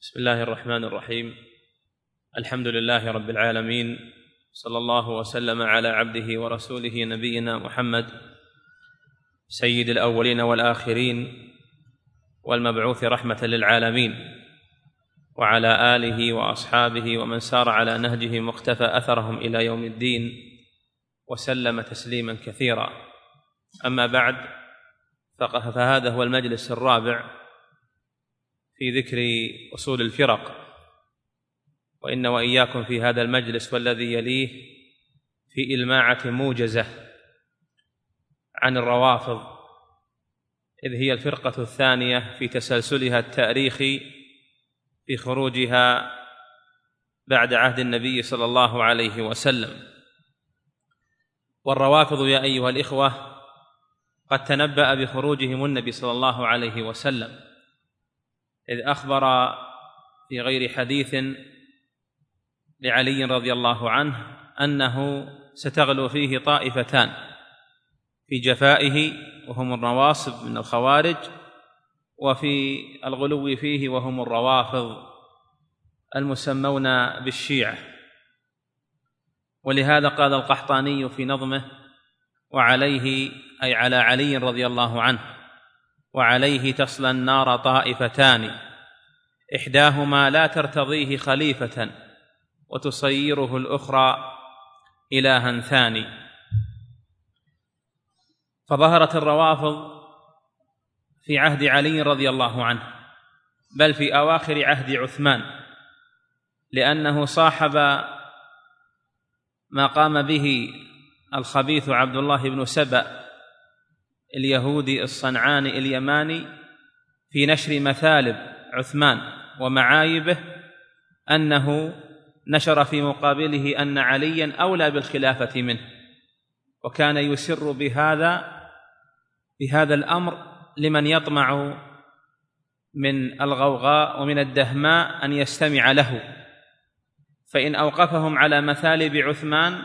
بسم الله الرحمن الرحيم. الحمد لله رب العالمين، صلى الله وسلم على عبده ورسوله نبينا محمد سيد الأولين والآخرين والمبعوث رحمة للعالمين، وعلى آله وأصحابه ومن سار على نهجهم واقتفى أثرهم إلى يوم الدين وسلم تسليما كثيرا. أما بعد، فهذا هو المجلس الرابع في ذكر أصول الفرق، وإن وإياكم في هذا المجلس والذي يليه في إلماعة موجزة عن الروافض، إذ هي الفرقة الثانية في تسلسلها التاريخي في خروجها بعد عهد النبي صلى الله عليه وسلم. والروافض يا أيها الإخوة قد تنبأ بخروجهم النبي صلى الله عليه وسلم، إذ أخبر في غير حديث لعلي رضي الله عنه أنه ستغلو فيه طائفتان في جفائه وهم الروافض من الخوارج، وفي الغلو فيه وهم الروافض المسمون بالشيعة. ولهذا قال القحطاني في نظمه: وعليه أي على علي رضي الله عنه، وعليه تصلى النار طائفتان، إحداهما لا ترتضيه خليفة وتصيره الأخرى إلها ثاني. فظهرت الروافض في عهد علي رضي الله عنه، بل في أواخر عهد عثمان، لأنه صاحب ما قام به الخبيث عبد الله بن سبأ اليهودي الصنعاني اليماني في نشر مثالب عثمان ومعايبه، أنه نشر في مقابله أن عليا أولى بالخلافة منه، وكان يسر بهذا الأمر لمن يطمع من الغوغاء ومن الدهماء أن يستمع له، فإن أوقفهم على مثالب عثمان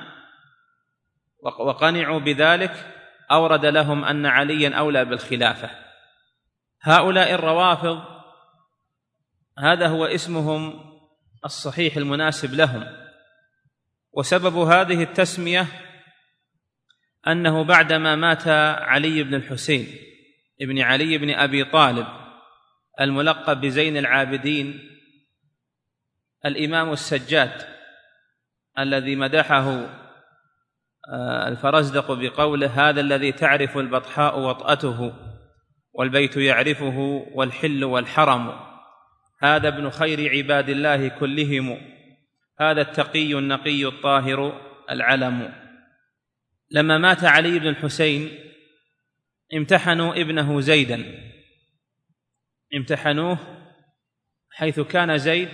وقنعوا بذلك أورد لهم أن عليا أولى بالخلافة. هؤلاء الروافض هذا هو اسمهم الصحيح المناسب لهم، وسبب هذه التسمية أنه بعدما مات علي بن الحسين ابن علي بن أبي طالب الملقب بزين العابدين، الإمام السجاد الذي مدحه الفرزدق بقوله: هذا الذي تعرف البطحاء وطأته والبيت يعرفه والحل والحرم، هذا ابن خير عباد الله كلهم، هذا التقي النقي الطاهر العلم. لما مات علي بن الحسين امتحنوا ابنه زيدا، امتحنوه حيث كان زيد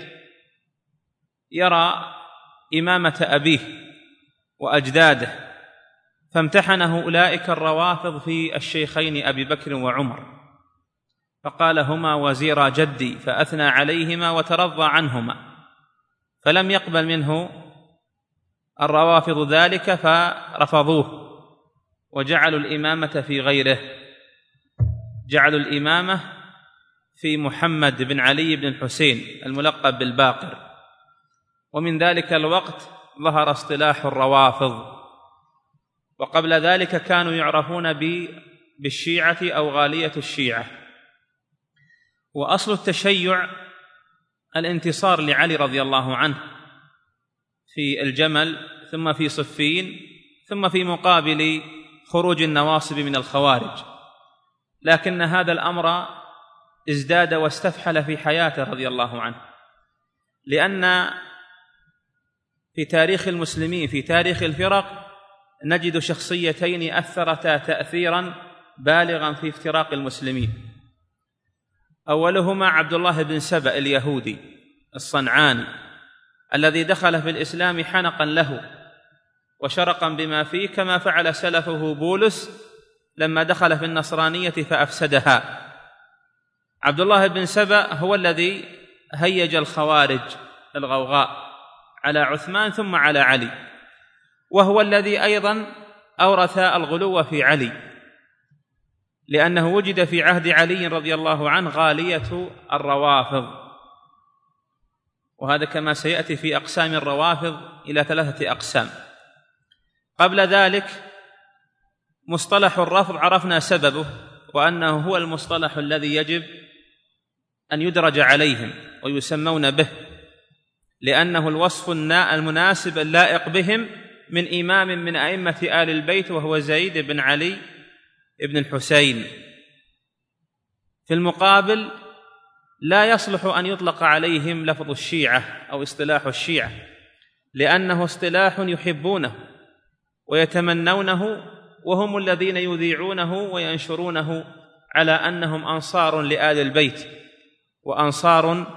يرى إمامة أبيه وأجداده، فامتحنه أولئك الروافض في الشيخين أبي بكر وعمر، فقال: هما وزيرا جدي، فأثنى عليهما وترضى عنهما، فلم يقبل منه الروافض ذلك فرفضوه وجعلوا الإمامة في غيره، جعلوا الإمامة في محمد بن علي بن الحسين الملقب بالباقر. ومن ذلك الوقت ظهر اصطلاح الروافض، وقبل ذلك كانوا يعرفون بالشيعة أو غالية الشيعة. وأصل التشيع الانتصار لعلي رضي الله عنه في الجمل، ثم في صفين، ثم في مقابل خروج النواصب من الخوارج، لكن هذا الأمر ازداد واستفحل في حياته رضي الله عنه، لأن في تاريخ المسلمين في تاريخ الفرق نجد شخصيتين أثرتا تأثيرا بالغا في افتراق المسلمين. أولهما عبد الله بن سبأ اليهودي الصنعاني، الذي دخل في الإسلام حنقا له وشرقا بما فيه، كما فعل سلفه بولس لما دخل في النصرانية فأفسدها. عبد الله بن سبأ هو الذي هيج الخوارج الغوغاء على عثمان ثم على علي، وهو الذي أيضا أورث الغلو في علي، لأنه وجد في عهد علي رضي الله عنه غالية الروافض، وهذا كما سيأتي في أقسام الروافض إلى 3 أقسام. قبل ذلك مصطلح الرفض عرفنا سببه، وأنه هو المصطلح الذي يجب أن يدرج عليهم ويسمون به، لأنه الوصف المناسب اللائق بهم من إمام من أئمة آل البيت، وهو زيد بن علي بن الحسين. في المقابل لا يصلح أن يطلق عليهم لفظ الشيعة أو اصطلاح الشيعة، لأنه اصطلاح يحبونه ويتمنونه، وهم الذين يذيعونه وينشرونه على أنهم أنصار لآل البيت وأنصار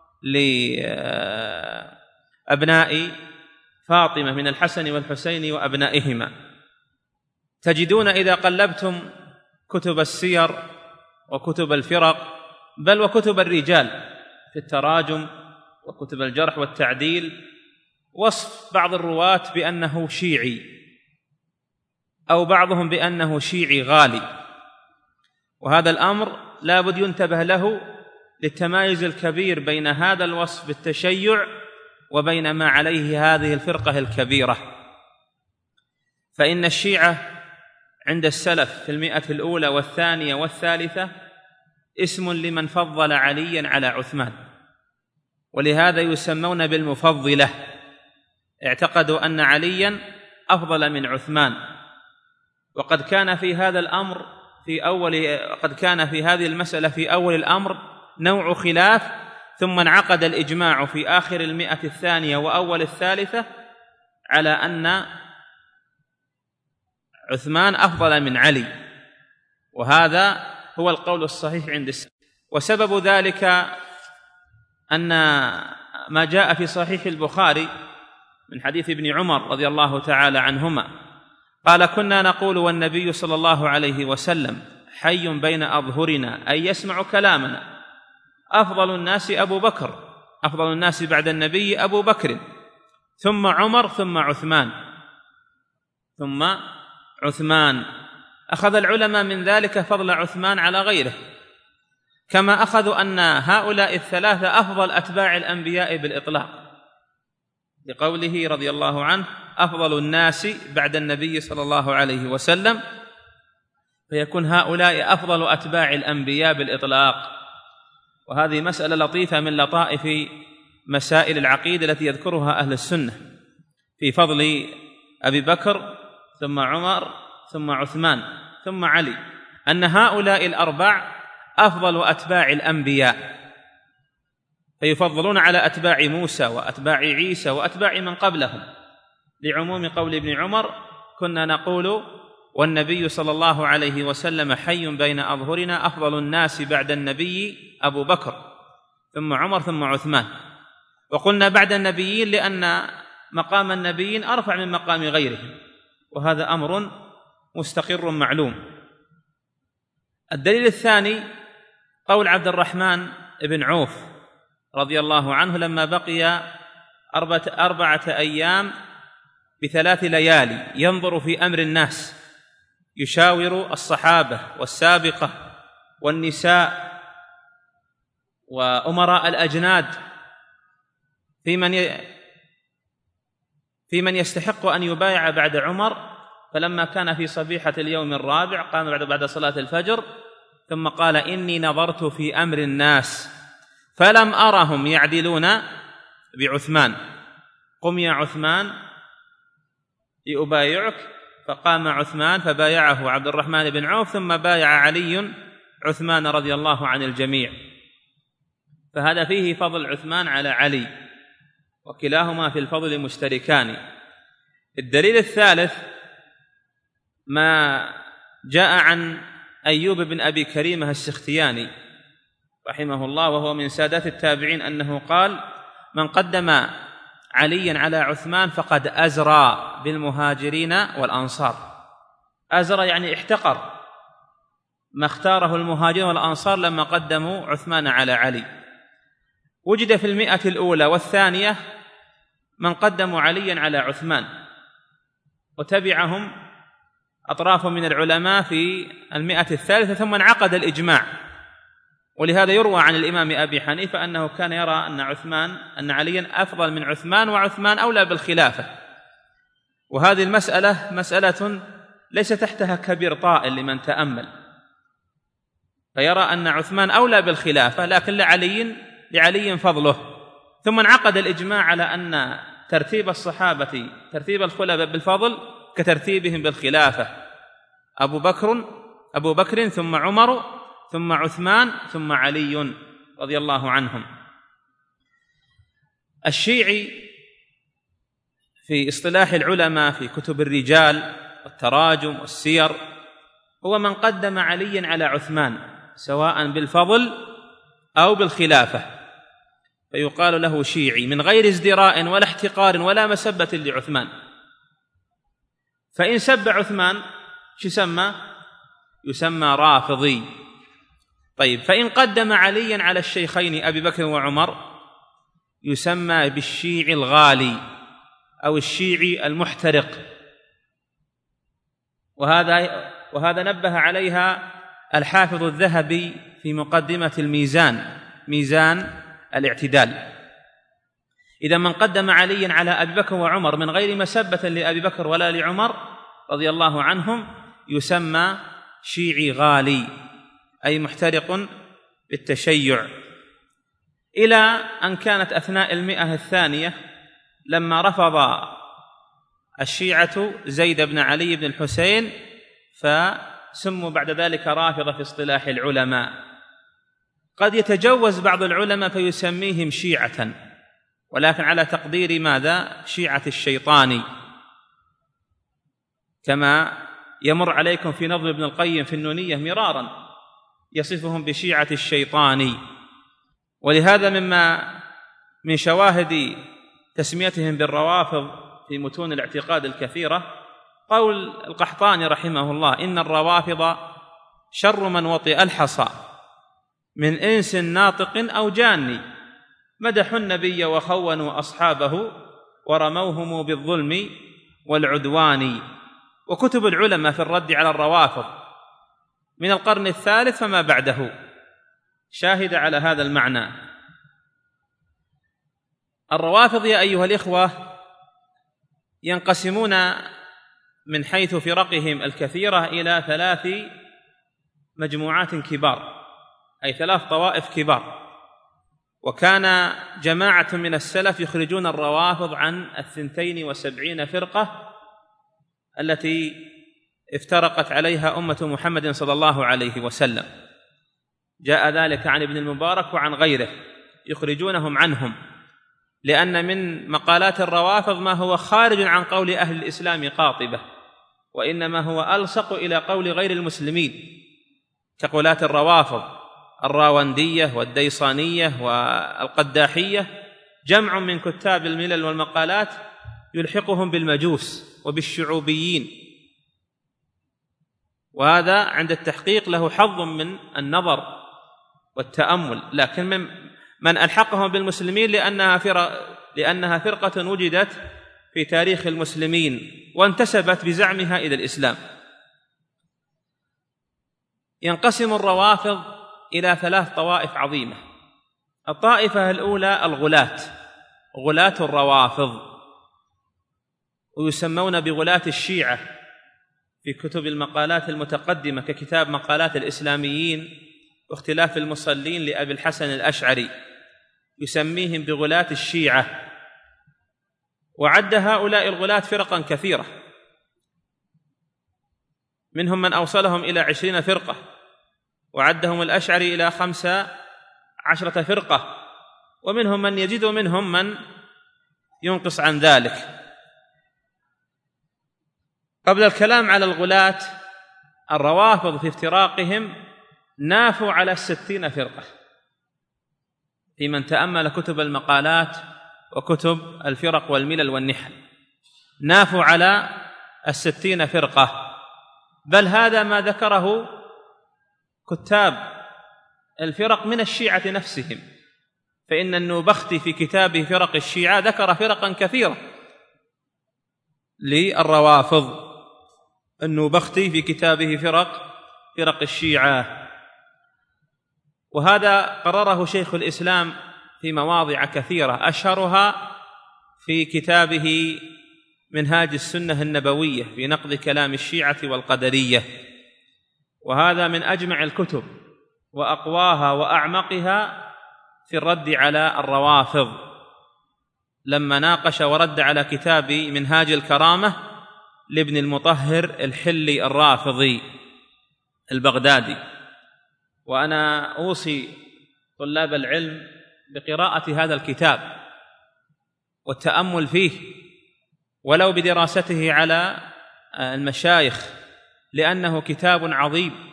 لأبناء فاطمة من الحسن والحسين وأبنائهما. تجدون إذا قلبتم كتب السير وكتب الفرق بل وكتب الرجال في التراجم وكتب الجرح والتعديل وصف بعض الرواة بأنه شيعي، أو بعضهم بأنه شيعي غالي، وهذا الأمر لا بد ينتبه له للتمايز الكبير بين هذا الوصف بالتشيع وبين ما عليه هذه الفرقة الكبيرة. فإن الشيعة عند السلف في 100 الأولى والثانية والثالثة اسم لمن فضل عليا على عثمان، ولهذا يسمون بالمفضلة. اعتقدوا أن عليا أفضل من عثمان، وقد كان في هذا الأمر قد كان في هذه المسألة في أول الأمر نوع خلاف، ثم انعقد الإجماع في آخر 100 الثانية وأول الثالثة على أن عثمان أفضل من علي، وهذا هو القول الصحيح عند السلف. وسبب ذلك أن ما جاء في صحيح البخاري من حديث ابن عمر رضي الله تعالى عنهما قال: كنا نقول والنبي صلى الله عليه وسلم حي بين أظهرنا أي يسمع كلامنا، أفضل الناس أبو بكر، أفضل الناس بعد النبي أبو بكر، ثم عمر، ثم عثمان. أخذ العلماء من ذلك فضل عثمان على غيره، كما أخذوا أن هؤلاء الثلاثة أفضل أتباع الأنبياء بالإطلاق، لقوله رضي الله عنه: أفضل الناس بعد النبي صلى الله عليه وسلم، فيكون هؤلاء أفضل أتباع الأنبياء بالإطلاق. وهذه مسألة لطيفة من لطائف مسائل العقيدة التي يذكرها أهل السنة في فضل أبي بكر ثم عمر ثم عثمان ثم علي، أن هؤلاء الأربع أفضل أتباع الأنبياء، فيفضلون على أتباع موسى وأتباع عيسى وأتباع من قبلهم، لعموم قول ابن عمر: كنا نقول والنبي صلى الله عليه وسلم حي بين أظهرنا، أفضل الناس بعد النبي أبو بكر، ثم عمر، ثم عثمان. وقلنا بعد النبيين لأن مقام النبيين أرفع من مقام غيرهم، وهذا أمر مستقر معلوم. الدليل الثاني قول عبد الرحمن بن عوف رضي الله عنه لما بقي 4 أيام ب3 ليالي ينظر في أمر الناس، يشاور الصحابة والسابقة والنساء وأمراء الأجناد في من يستحق أن يبايع بعد عمر. فلما كان في صبيحة اليوم الرابع قام بعد صلاة الفجر ثم قال: إني نظرت في أمر الناس فلم أرهم يعدلون بعثمان، قم يا عثمان لأبايعك. فقام عثمان فبايعه عبد الرحمن بن عوف، ثم بايع علي عثمان رضي الله عن الجميع. فهذا فيه فضل عثمان على علي، وكلاهما في الفضل مشتركان. الدليل الثالث ما جاء عن أيوب بن أبي كريمة السختياني رحمه الله، وهو من سادات التابعين، أنه قال: من قدم عليا على عثمان فقد أزرى بالمهاجرين والأنصار. أزرى يعني احتقر ما اختاره المهاجرين والأنصار لما قدموا عثمان على علي. وجد في 100 الأولى والثانية من قدموا عليا على عثمان، وتبعهم أطراف من العلماء في 100 الثالثة، ثم انعقد الإجماع ولهذا يروى عن الإمام أبي حنيفة أنه كان يرى أن عليا أفضل من عثمان، وعثمان أولى بالخلافة. وهذه المسألة مسألة ليس تحتها كبير طائل لمن تأمل، فيرى أن عثمان أولى بالخلافة، لكن لعلي فضله. ثم انعقد الإجماع على أن ترتيب الصحابة ترتيب الخلفاء بالفضل كترتيبهم بالخلافة: أبو بكر ثم عمر ثم عثمان ثم علي رضي الله عنهم. الشيعي في اصطلاح العلماء في كتب الرجال والتراجم والسير هو من قدم عليا على عثمان سواء بالفضل أو بالخلافة، فيقال له شيعي من غير ازدراء ولا احتقار ولا مسبة لعثمان. فإن سب عثمان يسمى رافضي. طيب، فإن قدم عليا على الشيخين أبي بكر وعمر يسمى بالشيعي الغالي أو الشيعي المحترق. وهذا نبه عليها الحافظ الذهبي في مقدمة ميزان الاعتدال. إذا من قدم عليا على أبي بكر وعمر من غير مسبة لأبي بكر ولا لعمر رضي الله عنهم يسمى شيعي غالي، أي محترق بالتشيع. إلى أن كانت أثناء 100 الثانية لما رفض الشيعة زيد بن علي بن الحسين، فسموا بعد ذلك رافضة في اصطلاح العلماء. قد يتجوز بعض العلماء فيسميهم شيعة، ولكن على تقدير ماذا؟ شيعة الشيطاني، كما يمر عليكم في نظم ابن القيم في النونية مرارا يصفهم بشيعة الشيطاني. ولهذا من شواهد تسميتهم بالروافض في متون الاعتقاد الكثيرة قول القحطاني رحمه الله: إن الروافض شر من وطئ الحصى من إنس ناطق أو جاني، مدحوا النبي وخونوا أصحابه ورموهم بالظلم والعدوان. وكتب العلماء في الرد على الروافض من القرن الثالث فما بعده شاهد على هذا المعنى. الروافض يا أيها الإخوة ينقسمون من حيث فرقهم الكثيرة إلى 3 مجموعات كبار، أي 3 طوائف كبار. وكان جماعة من السلف يخرجون الروافض عن 72 فرقة التي افترقت عليها أمة محمد صلى الله عليه وسلم. جاء ذلك عن ابن المبارك وعن غيره، يخرجونهم عنهم، لأن من مقالات الروافض ما هو خارج عن قول أهل الإسلام قاطبة، وإنما هو ألصق إلى قول غير المسلمين، كقولات الروافض الراوندية والديصانية والقداحية، جمع من كتاب الملل والمقالات يلحقهم بالمجوس وبالشعوبيين، وهذا عند التحقيق له حظ من النظر والتأمل. لكن من ألحقهم بالمسلمين لأنها فرقة وجدت في تاريخ المسلمين وانتسبت بزعمها إلى الإسلام. ينقسم الروافض إلى 3 طوائف عظيمة. الطائفة الأولى غلاة الروافض، ويسمون بغلاة الشيعة في كتب المقالات المتقدمة ككتاب مقالات الإسلاميين واختلاف المصلين لأبي الحسن الأشعري، يسميهم بغلاة الشيعة. وعد هؤلاء الغلاة فرقا كثيرة، منهم من أوصلهم إلى 20 فرقة، وعدهم الأشعري إلى 15 فرقة، ومنهم من يزيد ومنهم من ينقص عن ذلك. قبل الكلام على الغلاة، الروافض في افتراقهم نافوا على 60 فرقة، في من تأمل كتب المقالات وكتب الفرق والملل والنحل، نافوا على 60 فرقة. بل هذا ما ذكره كتاب الفرق من الشيعة نفسهم، فإن النوبختي في كتابه فرق الشيعة ذكر فرقا كثيرة للروافض، النوبختي في كتابه فرق الشيعة. وهذا قرره شيخ الإسلام في مواضع كثيرة، أشهرها في كتابه منهاج السنة النبوية في نقد كلام الشيعة والقدرية، وهذا من أجمع الكتب وأقواها وأعمقها في الرد على الروافض، لما ناقش ورد على كتاب منهاج الكرامة لابن المطهر الحلي الرافضي البغدادي. وأنا أوصي طلاب العلم بقراءة هذا الكتاب والتأمل فيه، ولو بدراسته على المشايخ، لأنه كتاب عظيم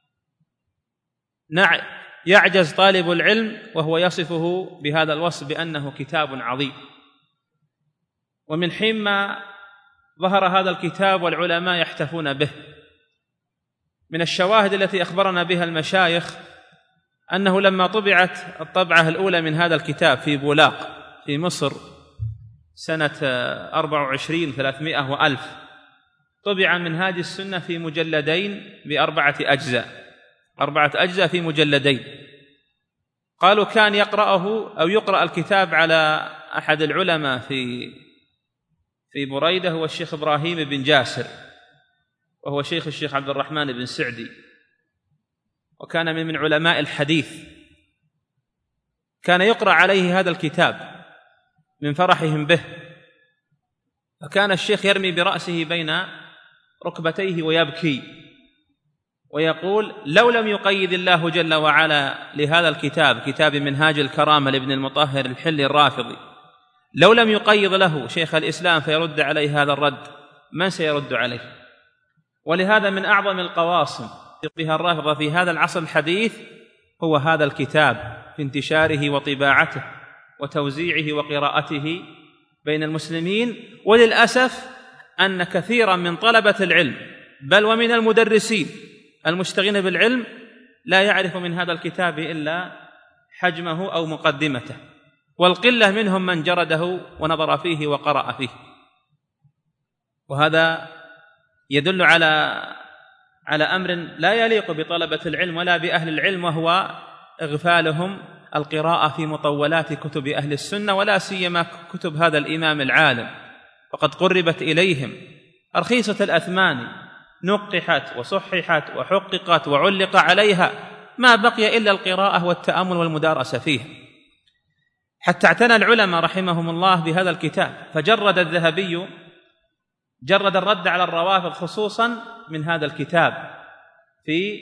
يعجز طالب العلم وهو يصفه بهذا الوصف بأنه كتاب عظيم. ومن حين ما ظهر هذا الكتاب والعلماء يحتفون به، من الشواهد التي أخبرنا بها المشايخ أنه لما طبعت الطبعة الأولى من هذا الكتاب في بولاق في مصر سنة 24 وألف، طبع منهاج السنة في مجلدين ب4 أجزاء، 4 أجزاء في مجلدين. قالوا كان يقرأه أو يقرأ الكتاب على أحد العلماء في بريدة، هو الشيخ إبراهيم بن جاسر، وهو شيخ الشيخ عبد الرحمن بن سعدي، وكان من علماء الحديث. كان يقرأ عليه هذا الكتاب من فرحهم به، فكان الشيخ يرمي برأسه بين ركبتيه ويبكي ويقول: لو لم يقيد الله جل وعلا لهذا الكتاب، كتاب منهاج الكرامة لابن المطهر الحلي الرافضي، لو لم يقيد له شيخ الإسلام فيرد عليه هذا الرد، من سيرد عليه؟ ولهذا من أعظم القواصم بها الرافضة في هذا العصر الحديث هو هذا الكتاب، في انتشاره وطباعته وتوزيعه وقراءته بين المسلمين. وللأسف أن كثيرا من طلبة العلم بل ومن المدرسين المشتغلين بالعلم لا يعرف من هذا الكتاب إلا حجمه أو مقدمته، والقلة منهم من جرده ونظر فيه وقرأ فيه. وهذا يدل على أمر لا يليق بطلبة العلم ولا بأهل العلم، وهو إغفالهم القراءة في مطولات كتب أهل السنة، ولا سيما كتب هذا الإمام العالم، فقد قربت إليهم أرخيصة الأثمان، نقحت وصححت وحققت وعلق عليها، ما بقي إلا القراءة والتأمل والمدارسة فيها، حتى اعتنى العلماء رحمهم الله بهذا الكتاب. فجرد الذهبي جرد الرد على الروافض خصوصا من هذا الكتاب في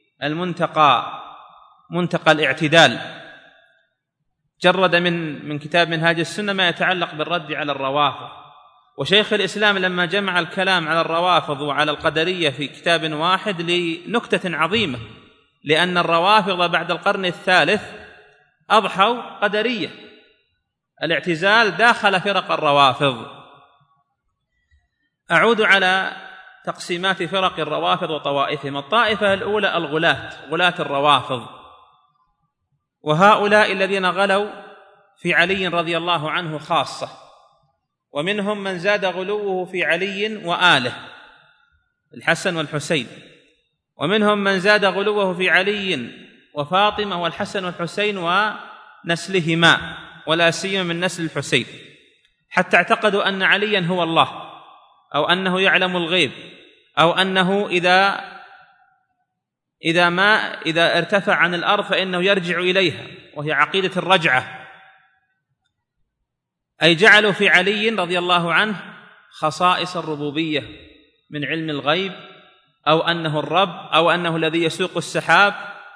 منتقى الاعتدال، جرد من كتاب منهاج السنة ما يتعلق بالرد على الروافض. وشيخ الإسلام لما جمع الكلام على الروافض وعلى القدرية في كتاب واحد لنكتة عظيمة، لأن الروافض بعد القرن الثالث أضحوا قدرية، الاعتزال داخل فرق الروافض. أعود على تقسيمات فرق الروافض وطوائفهم. الطائفة الأولى غلاة الروافض، وهؤلاء الذين غلوا في علي رضي الله عنه خاصة، ومنهم من زاد غلوه في علي وآله الحسن والحسين، ومنهم من زاد غلوه في علي وفاطمة والحسن والحسين ونسلهما، ولا سيما من نسل الحسين، حتى اعتقدوا أن عليا هو الله، أو أنه يعلم الغيب، أو أنه إذا ارتفع عن الأرض فإنه يرجع إليها، وهي عقيدة الرجعة. أي جعلوا في علي رضي الله عنه خصائص الربوبية من علم الغيب، أو أنه الرب، أو أنه الذي يسوق السحاب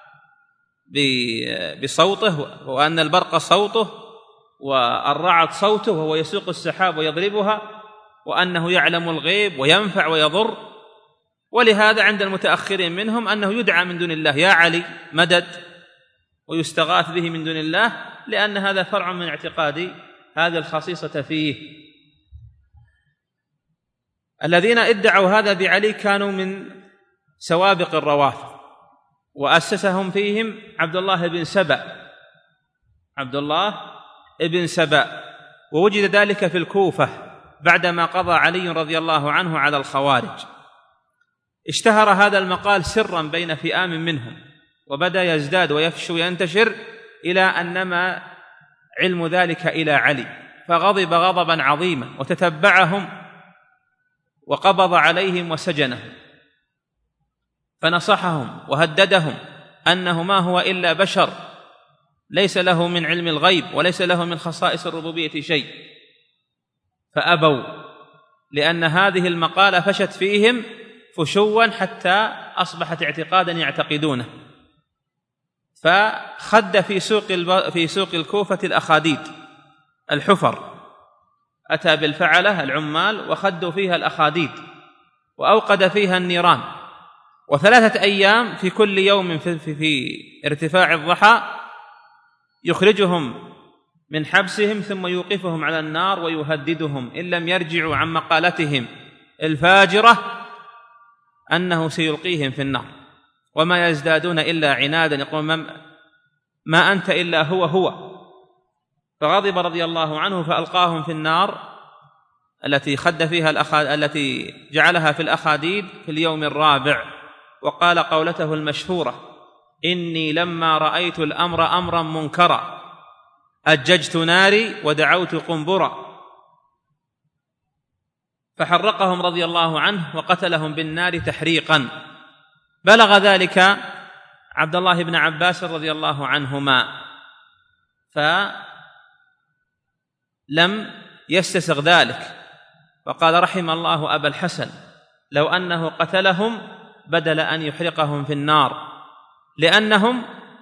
بصوته، وأن البرق صوته والرعد صوته وهو يسوق السحاب ويضربها، وأنه يعلم الغيب وينفع ويضر. ولهذا عند المتأخرين منهم أنه يدعى من دون الله يا علي مدد، ويستغاث به من دون الله، لأن هذا فرع من اعتقاد هذه الخصيصة فيه. الذين ادعوا هذا بعلي كانوا من سوابق الروافض، وأسسهم فيهم عبد الله بن سبأ، ووجد ذلك في الكوفة بعدما قضى علي رضي الله عنه على الخوارج. اشتهر هذا المقال سرا بين فئام منهم، وبدأ يزداد ويفشو وينتشر إلى أن نما علم ذلك إلى علي، فغضب غضبا عظيما وتتبعهم وقبض عليهم وسجنهم، فنصحهم وهددهم أنه ما هو إلا بشر ليس له من علم الغيب وليس له من خصائص الربوبية شيء، فأبوا، لأن هذه المقالة فشت فيهم فشوا حتى أصبحت اعتقادا يعتقدونه. فخد في سوق الكوفة الأخاديد الحفر، أتى بالفعلة العمال وخدوا فيها الأخاديد وأوقد فيها النيران، و3 أيام في كل يوم في ارتفاع الضحى يخرجهم من حبسهم ثم يوقفهم على النار ويهددهم إن لم يرجعوا عن مقالتهم الفاجرة أنه سيلقيهم في النار، وما يزدادون إلا عنادا، يقول ما أنت إلا هو. فغضب رضي الله عنه فألقاهم في النار التي جعلها في الأخاديد في اليوم الرابع، وقال قولته المشهورة: إني لما رأيت الأمر أمرا منكرا أججت ناري ودعوت قنبرا، فحرقهم رضي الله عنه وقتلهم بالنار تحريقا. بلغ ذلك عبد الله بن عباس رضي الله عنهما، فلم يستسغ ذلك، وقال: رحم الله أبا الحسن لو أنه قتلهم بدل أن يحرقهم في النار، لأنهم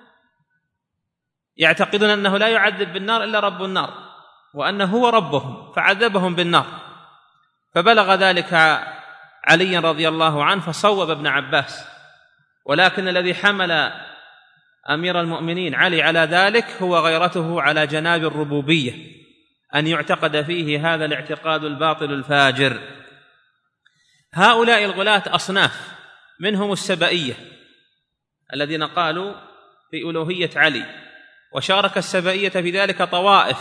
يعتقدون أنه لا يعذب بالنار إلا رب النار، وأنه هو ربهم فعذبهم بالنار. فبلغ ذلك علي رضي الله عنه فصوب ابن عباس، ولكن الذي حمل أمير المؤمنين علي على ذلك هو غيرته على جناب الربوبية، أن يعتقد فيه هذا الاعتقاد الباطل الفاجر. هؤلاء الغلاة أصناف، منهم السبائية الذين قالوا في ألوهية علي، وشارك السبائية في ذلك طوائف: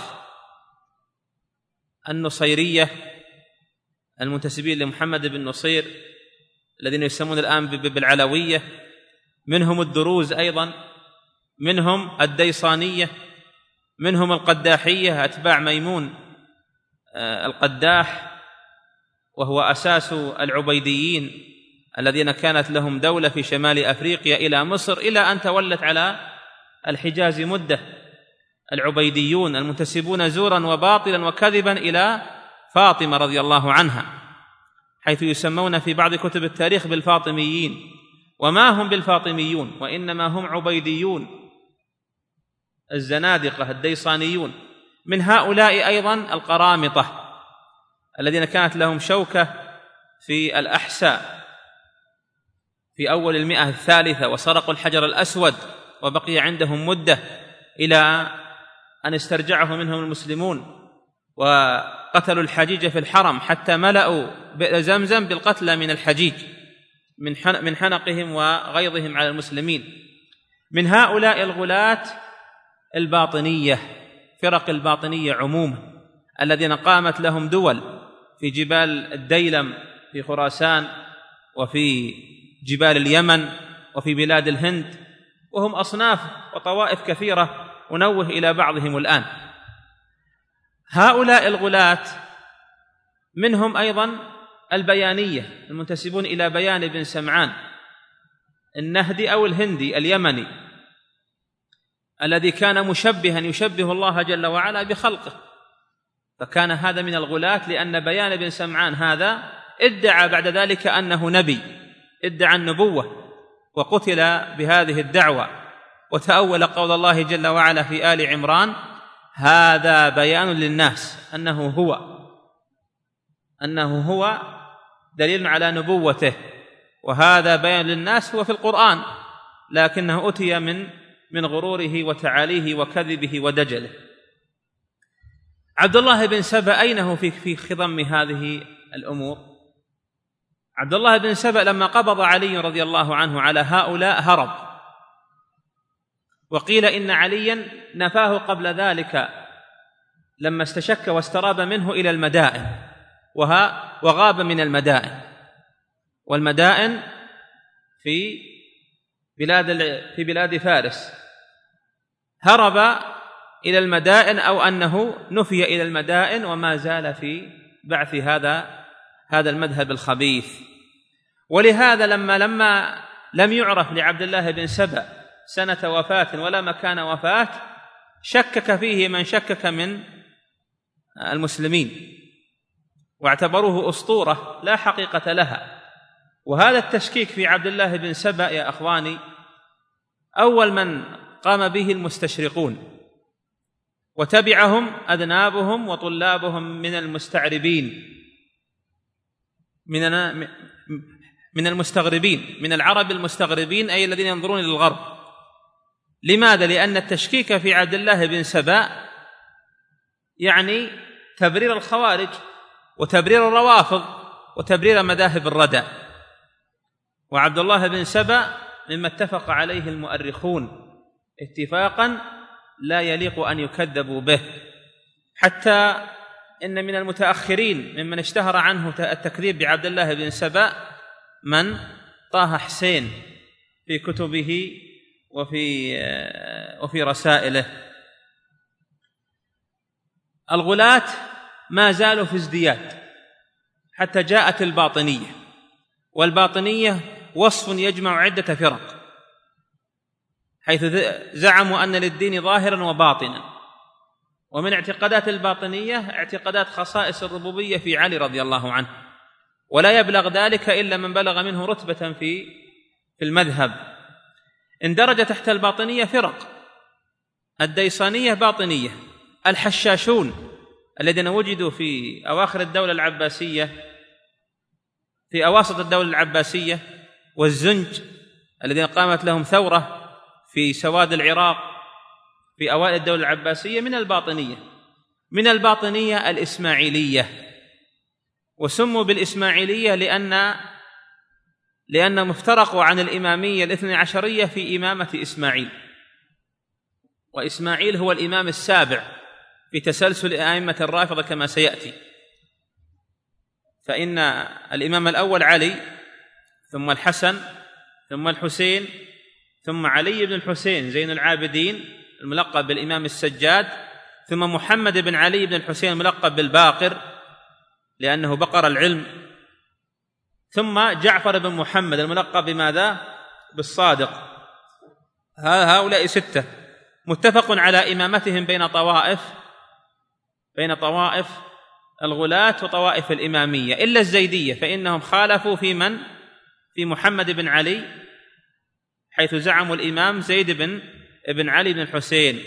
النصيرية المنتسبين لمحمد بن نصير الذين يسمون الآن بالعلوية، منهم الدروز أيضا، منهم الديصانية، منهم القداحية أتباع ميمون القداح، وهو أساس العبيديين الذين كانت لهم دولة في شمال أفريقيا إلى مصر، إلى أن تولت على الحجاز مدة العبيديون المنتسبون زورا وباطلا وكذبا إلى فاطمة رضي الله عنها، حيث يسمون في بعض كتب التاريخ بالفاطميين، وما هم بالفاطميون وإنما هم عبيديون الزنادقة الديصانيون. من هؤلاء أيضا القرامطة الذين كانت لهم شوكة في الأحساء في أول 100 الثالثة، وسرقوا الحجر الأسود وبقي عندهم مدة إلى أن استرجعه منهم المسلمون، وقتلوا الحجيج في الحرم حتى ملأوا بئر زمزم بالقتلى من الحجيج من حنقهم وغيظهم على المسلمين. من هؤلاء الغلاة الباطنية، فرق الباطنية عموما، الذين قامت لهم دول في جبال الديلم في خراسان، وفي جبال اليمن، وفي بلاد الهند، وهم أصناف وطوائف كثيرة أنوه إلى بعضهم الآن. هؤلاء الغلاة منهم أيضا البيانية المنتسبون إلى بيان بن سمعان النهدي أو الهندي اليمني، الذي كان مشبها يشبه الله جل وعلا بخلقه، فكان هذا من الغلاة، لأن بيان بن سمعان هذا ادعى بعد ذلك أنه نبي، ادعى النبوة وقتل بهذه الدعوة، وتأول قول الله جل وعلا في آل عمران: هذا بيان للناس أنه هو دليل على نبوته، وهذا بيان للناس هو في القرآن، لكنه أتي من غروره وتعاليه وكذبه ودجله. عبد الله بن سبأ أين هو في خضم هذه الأمور؟ عبد الله بن سبأ لما قبض علي رضي الله عنه على هؤلاء هرب، وقيل إن عليا نفاه قبل ذلك لما استشك واستراب منه إلى المدائن، وغاب من المدائن، والمدائن في في بلاد فارس، هرب إلى المدائن أو أنه نفي إلى المدائن، وما زال في بعث هذا المذهب الخبيث. ولهذا لما لم يعرف لعبد الله بن سبأ سنة وفاة ولا مكان وفاة، شكك فيه من شكك من المسلمين، واعتبروه أسطورة لا حقيقة لها. وهذا التشكيك في عبد الله بن سبأ يا أخواني أول من قام به المستشرقون، وتبعهم أذنابهم وطلابهم من المستعربين من المستغربين، من العرب المستغربين، أي الذين ينظرون إلى الغرب. لماذا؟ لأن التشكيك في عبد الله بن سبأ يعني تبرير الخوارج وتبرير الروافض وتبرير مذاهب الردى. وعبد الله بن سبأ مما اتفق عليه المؤرخون اتفاقا لا يليق أن يكذبوا به، حتى إن من المتأخرين ممن اشتهر عنه التكذيب بعبد الله بن سبأ من طه حسين في كتبه وفي رسائله. الغلاة ما زالوا في ازدياد حتى جاءت الباطنية، والباطنية وصف يجمع عدة فرق، حيث زعموا أن للدين ظاهرا وباطنا. ومن اعتقادات الباطنية اعتقادات خصائص الربوبية في علي رضي الله عنه، ولا يبلغ ذلك إلا من بلغ منه رتبة في المذهب. اندرج تحت الباطنية فرق: الديصانية باطنية، الحشاشون الذين وجدوا في أواخر الدولة العباسية، في أواسط الدولة العباسية، والزنج الذين قامت لهم ثورة في سواد العراق في أوائل الدولة العباسية من الباطنية. من الباطنية الإسماعيلية، وسموا بالإسماعيلية لأنهم افترقوا عن الإمامية الاثني عشرية في إمامة إسماعيل، وإسماعيل هو الإمام السابع في تسلسل أئمة الرافضة كما سيأتي. فإن الإمام الأول علي، ثم الحسن، ثم الحسين، ثم علي بن الحسين زين العابدين الملقب بالإمام السجاد، ثم محمد بن علي بن الحسين الملقب بالباقر لأنه بقر العلم، ثم جعفر بن محمد الملقب بماذا؟ بالصادق. هؤلاء 6 متفق على إمامتهم بين طوائف الغلاة وطوائف الإمامية، إلا الزيدية فإنهم خالفوا في محمد بن علي، حيث زعموا الإمام زيد بن علي بن الحسين.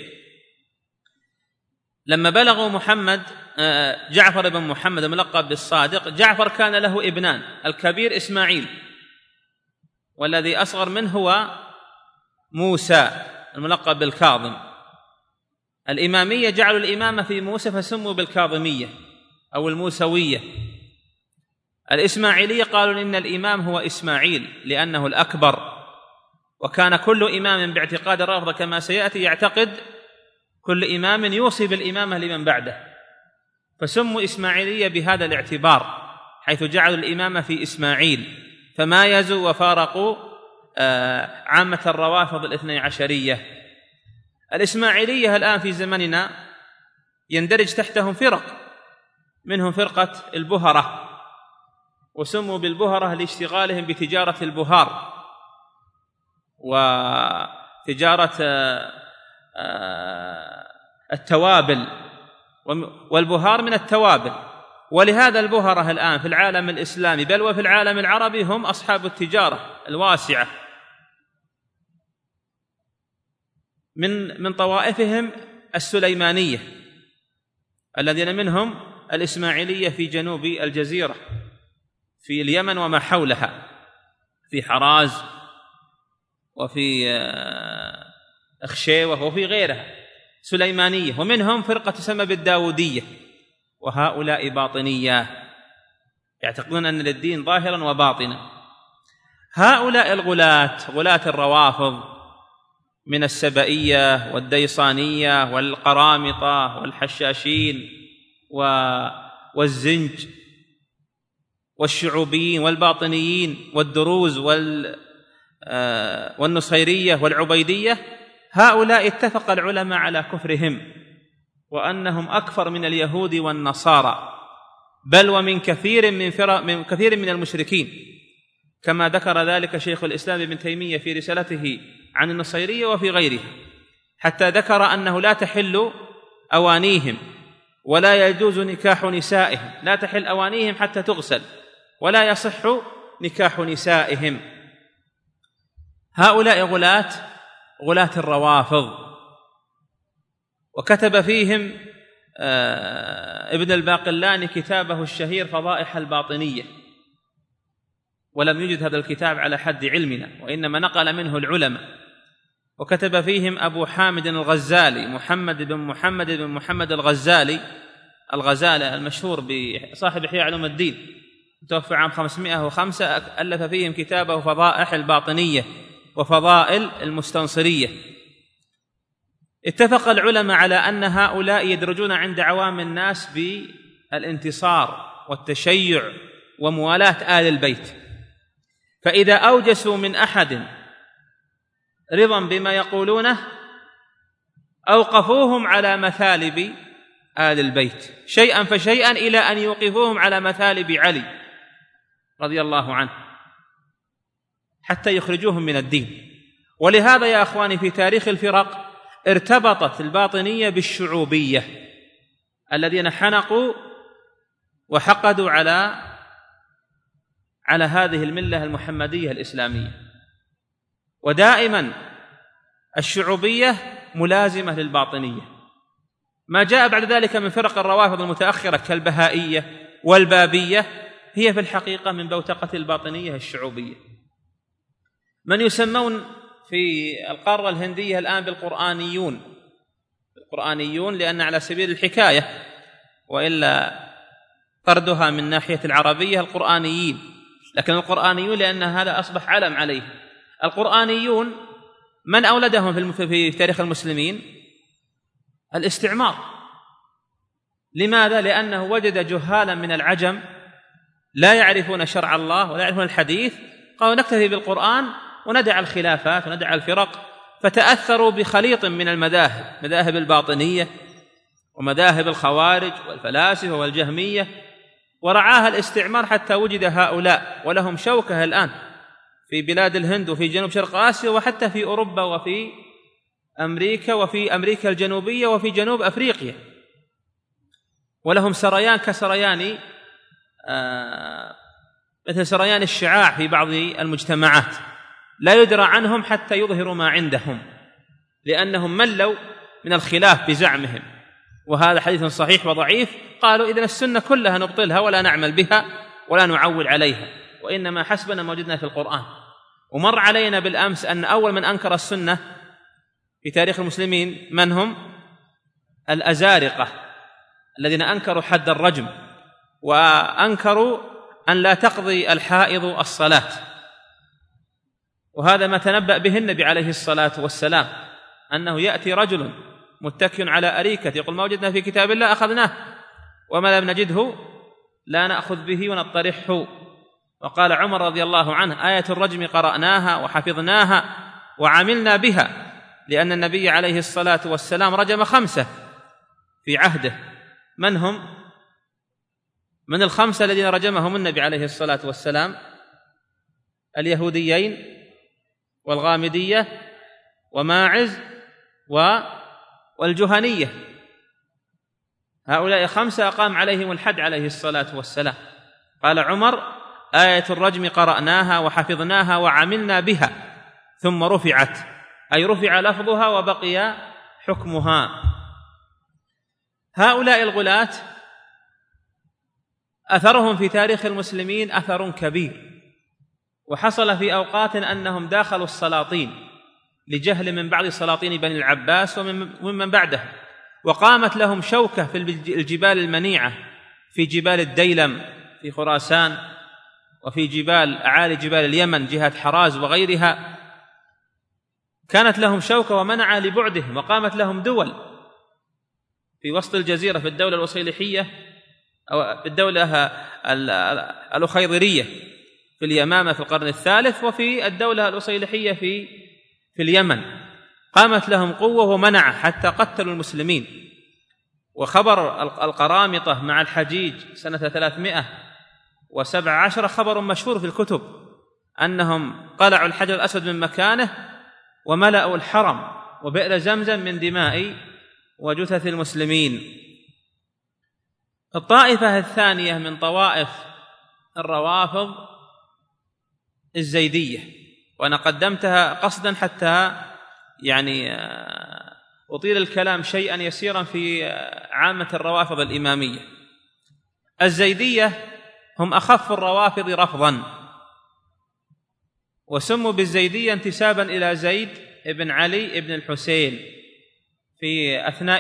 لما بلغوا جعفر بن محمد الملقب بالصادق، جعفر كان له ابنان، الكبير إسماعيل، والذي أصغر منه هو موسى الملقب بالكاظم. الإمامية جعلوا الإمامة في موسى فسموا بالكاظمية أو الموسوية. الإسماعيلية قالوا إن الإمام هو إسماعيل لأنه الأكبر، وكان كل إمام باعتقاد الرافضة كما سيأتي يعتقد كل إمام يوصي بالإمامة لمن بعده، فسموا إسماعيلية بهذا الاعتبار، حيث جعلوا الإمامة في إسماعيل، فمايزوا وفارقوا عامة الروافض الاثني عشرية. الإسماعيلية الآن في زمننا يندرج تحتهم فرق، منهم فرقة البهرة، وسموا بالبهرة لاشتغالهم بتجارة البهار وتجارة التوابل، والبهار من التوابل. ولهذا البهرة الآن في العالم الإسلامي بل وفي العالم العربي هم أصحاب التجارة الواسعة. من طوائفهم السليمانية الذين منهم الإسماعيلية في جنوب الجزيرة في اليمن وما حولها، في حراز وفي أخشيوة وفي غيرها سليمانية. ومنهم فرقة تسمى بالداودية، وهؤلاء باطنية يعتقدون أن للدين ظاهرا وباطنا. هؤلاء غلاة الروافض من السبئية والديصانية والقرامطة والحشاشين والزنج والشعوبيين والباطنيين والدروز والنصيرية والعبيدية، هؤلاء اتفق العلماء على كفرهم وأنهم أكفر من اليهود والنصارى، بل ومن كثير من المشركين، كما ذكر ذلك شيخ الإسلام ابن تيمية في رسالته عن النصيرية وفي غيره، حتى ذكر أنه لا تحل أوانيهم ولا يجوز نكاح نسائهم، لا تحل أوانيهم حتى تغسل ولا يصح نكاح نسائهم. هؤلاء غلاة الروافض، وكتب فيهم ابن الباقلاني كتابه الشهير فضائح الباطنية، ولم يوجد هذا الكتاب على حد علمنا، وإنما نقل منه العلماء. وكتب فيهم أبو حامد الغزالي، محمد بن محمد الغزالي المشهور بصاحب إحياء علوم الدين، توفى عام 505، ألف فيهم كتابه فضائح الباطنية وفضائل المستنصرية. اتفق العلماء على أن هؤلاء يدرجون عند عوام الناس بالانتصار والتشيع وموالاة آل البيت، فإذا أوجسوا من أحد رضا بما يقولونه أوقفوهم على مثالب آل البيت شيئا فشيئا، إلى أن يوقفوهم على مثالب علي رضي الله عنه حتى يخرجوهم من الدين. ولهذا يا أخواني في تاريخ الفرق ارتبطت الباطنية بالشعوبية الذين حنقوا وحقدوا على هذه الملة المحمدية الإسلامية. ودائما الشعوبية ملازمة للباطنية. ما جاء بعد ذلك من فرق الروافض المتأخرة كالبهائية والبابية هي في الحقيقة من بوتقة الباطنية الشعوبية. من يسمون في القارة الهندية الآن بالقرآنيون، لأن على سبيل الحكاية، وإلا طردها من ناحية العربية القرآنيين، لكن القرآنيون لأن هذا أصبح علم عليه. القرآنيون من أولدهم في تاريخ المسلمين؟ الاستعمار. لماذا؟ لأنه وجد جهالا من العجم لا يعرفون شرع الله ولا يعرفون الحديث، قالوا نكتفي بالقرآن وندع الخلافات وندع الفرق، فتأثروا بخليط من المذاهب، مذاهب الباطنية ومذاهب الخوارج والفلاسفة والجهمية، ورعاها الاستعمار حتى وجد هؤلاء، ولهم شوكة الآن في بلاد الهند وفي جنوب شرق آسيا وحتى في أوروبا وفي أمريكا وفي أمريكا الجنوبية وفي جنوب أفريقيا، ولهم سريان كسريان مثل سريان الشعاع في بعض المجتمعات، لا يدرى عنهم حتى يظهروا ما عندهم، لأنهم ملوا من الخلاف بزعمهم. وهذا حديث صحيح وضعيف. قالوا إذن السنة كلها نبطلها ولا نعمل بها ولا نعول عليها، وإنما حسبنا ما وجدنا في القرآن. ومر علينا بالأمس أن أول من أنكر السنة في تاريخ المسلمين من هم؟ الأزارقة، الذين أنكروا حد الرجم، وأنكروا أن لا تقضي الحائض الصلاة. وهذا ما تنبأ به النبي عليه الصلاة والسلام، أنه يأتي رجل متكئ على أريكة يقول ما وجدنا في كتاب الله أخذناه وما لم نجده لا نأخذ به ونطرحه. وقال عمر رضي الله عنه آية الرجم قرأناها وحفظناها وعملنا بها، لأن النبي عليه الصلاة والسلام رجم 5 في عهده. من هم؟ من ال5 الذين رجمهم النبي عليه الصلاة والسلام؟ اليهوديين والغامدية وماعز والجهنية. هؤلاء 5 أقام عليهم الحد عليه الصلاة والسلام. قال عمر آية الرجم قرأناها وحفظناها وعملنا بها ثم رفعت، أي رفع لفظها وبقي حكمها. هؤلاء الغلاة أثرهم في تاريخ المسلمين أثر كبير، وحصل في أوقات أنهم داخلوا السلاطين لجهل من بعض سلاطين بني العباس ومن بعده، وقامت لهم شوكة في الجبال المنيعة، في جبال الديلم في خراسان، وفي أعالي جبال اليمن جهة حراز وغيرها، كانت لهم شوكة ومنع لبعدهم، وقامت لهم دول في وسط الجزيرة في الدولة الوصيلحية أو في الدولة الأخيضرية، في اليمامة في القرن الثالث، وفي الدولة الأصيلحية في اليمن قامت لهم قوة ومنعة حتى قتلوا المسلمين. وخبر القرامطة مع الحجيج سنة 317 خبر مشهور في الكتب، أنهم قلعوا الحجر الأسود من مكانه وملأوا الحرم وبئر زمزم من دماء وجثث المسلمين. الطائفة الثانية من طوائف الروافض الزيدية، وأنا قدمتها قصدا حتى أطيل الكلام شيئا يسيرا في عامة الروافض الإمامية. الزيدية هم أخف الروافض رفضا، وسموا بالزيدية انتسابا إلى زيد بن علي بن الحسين في أثناء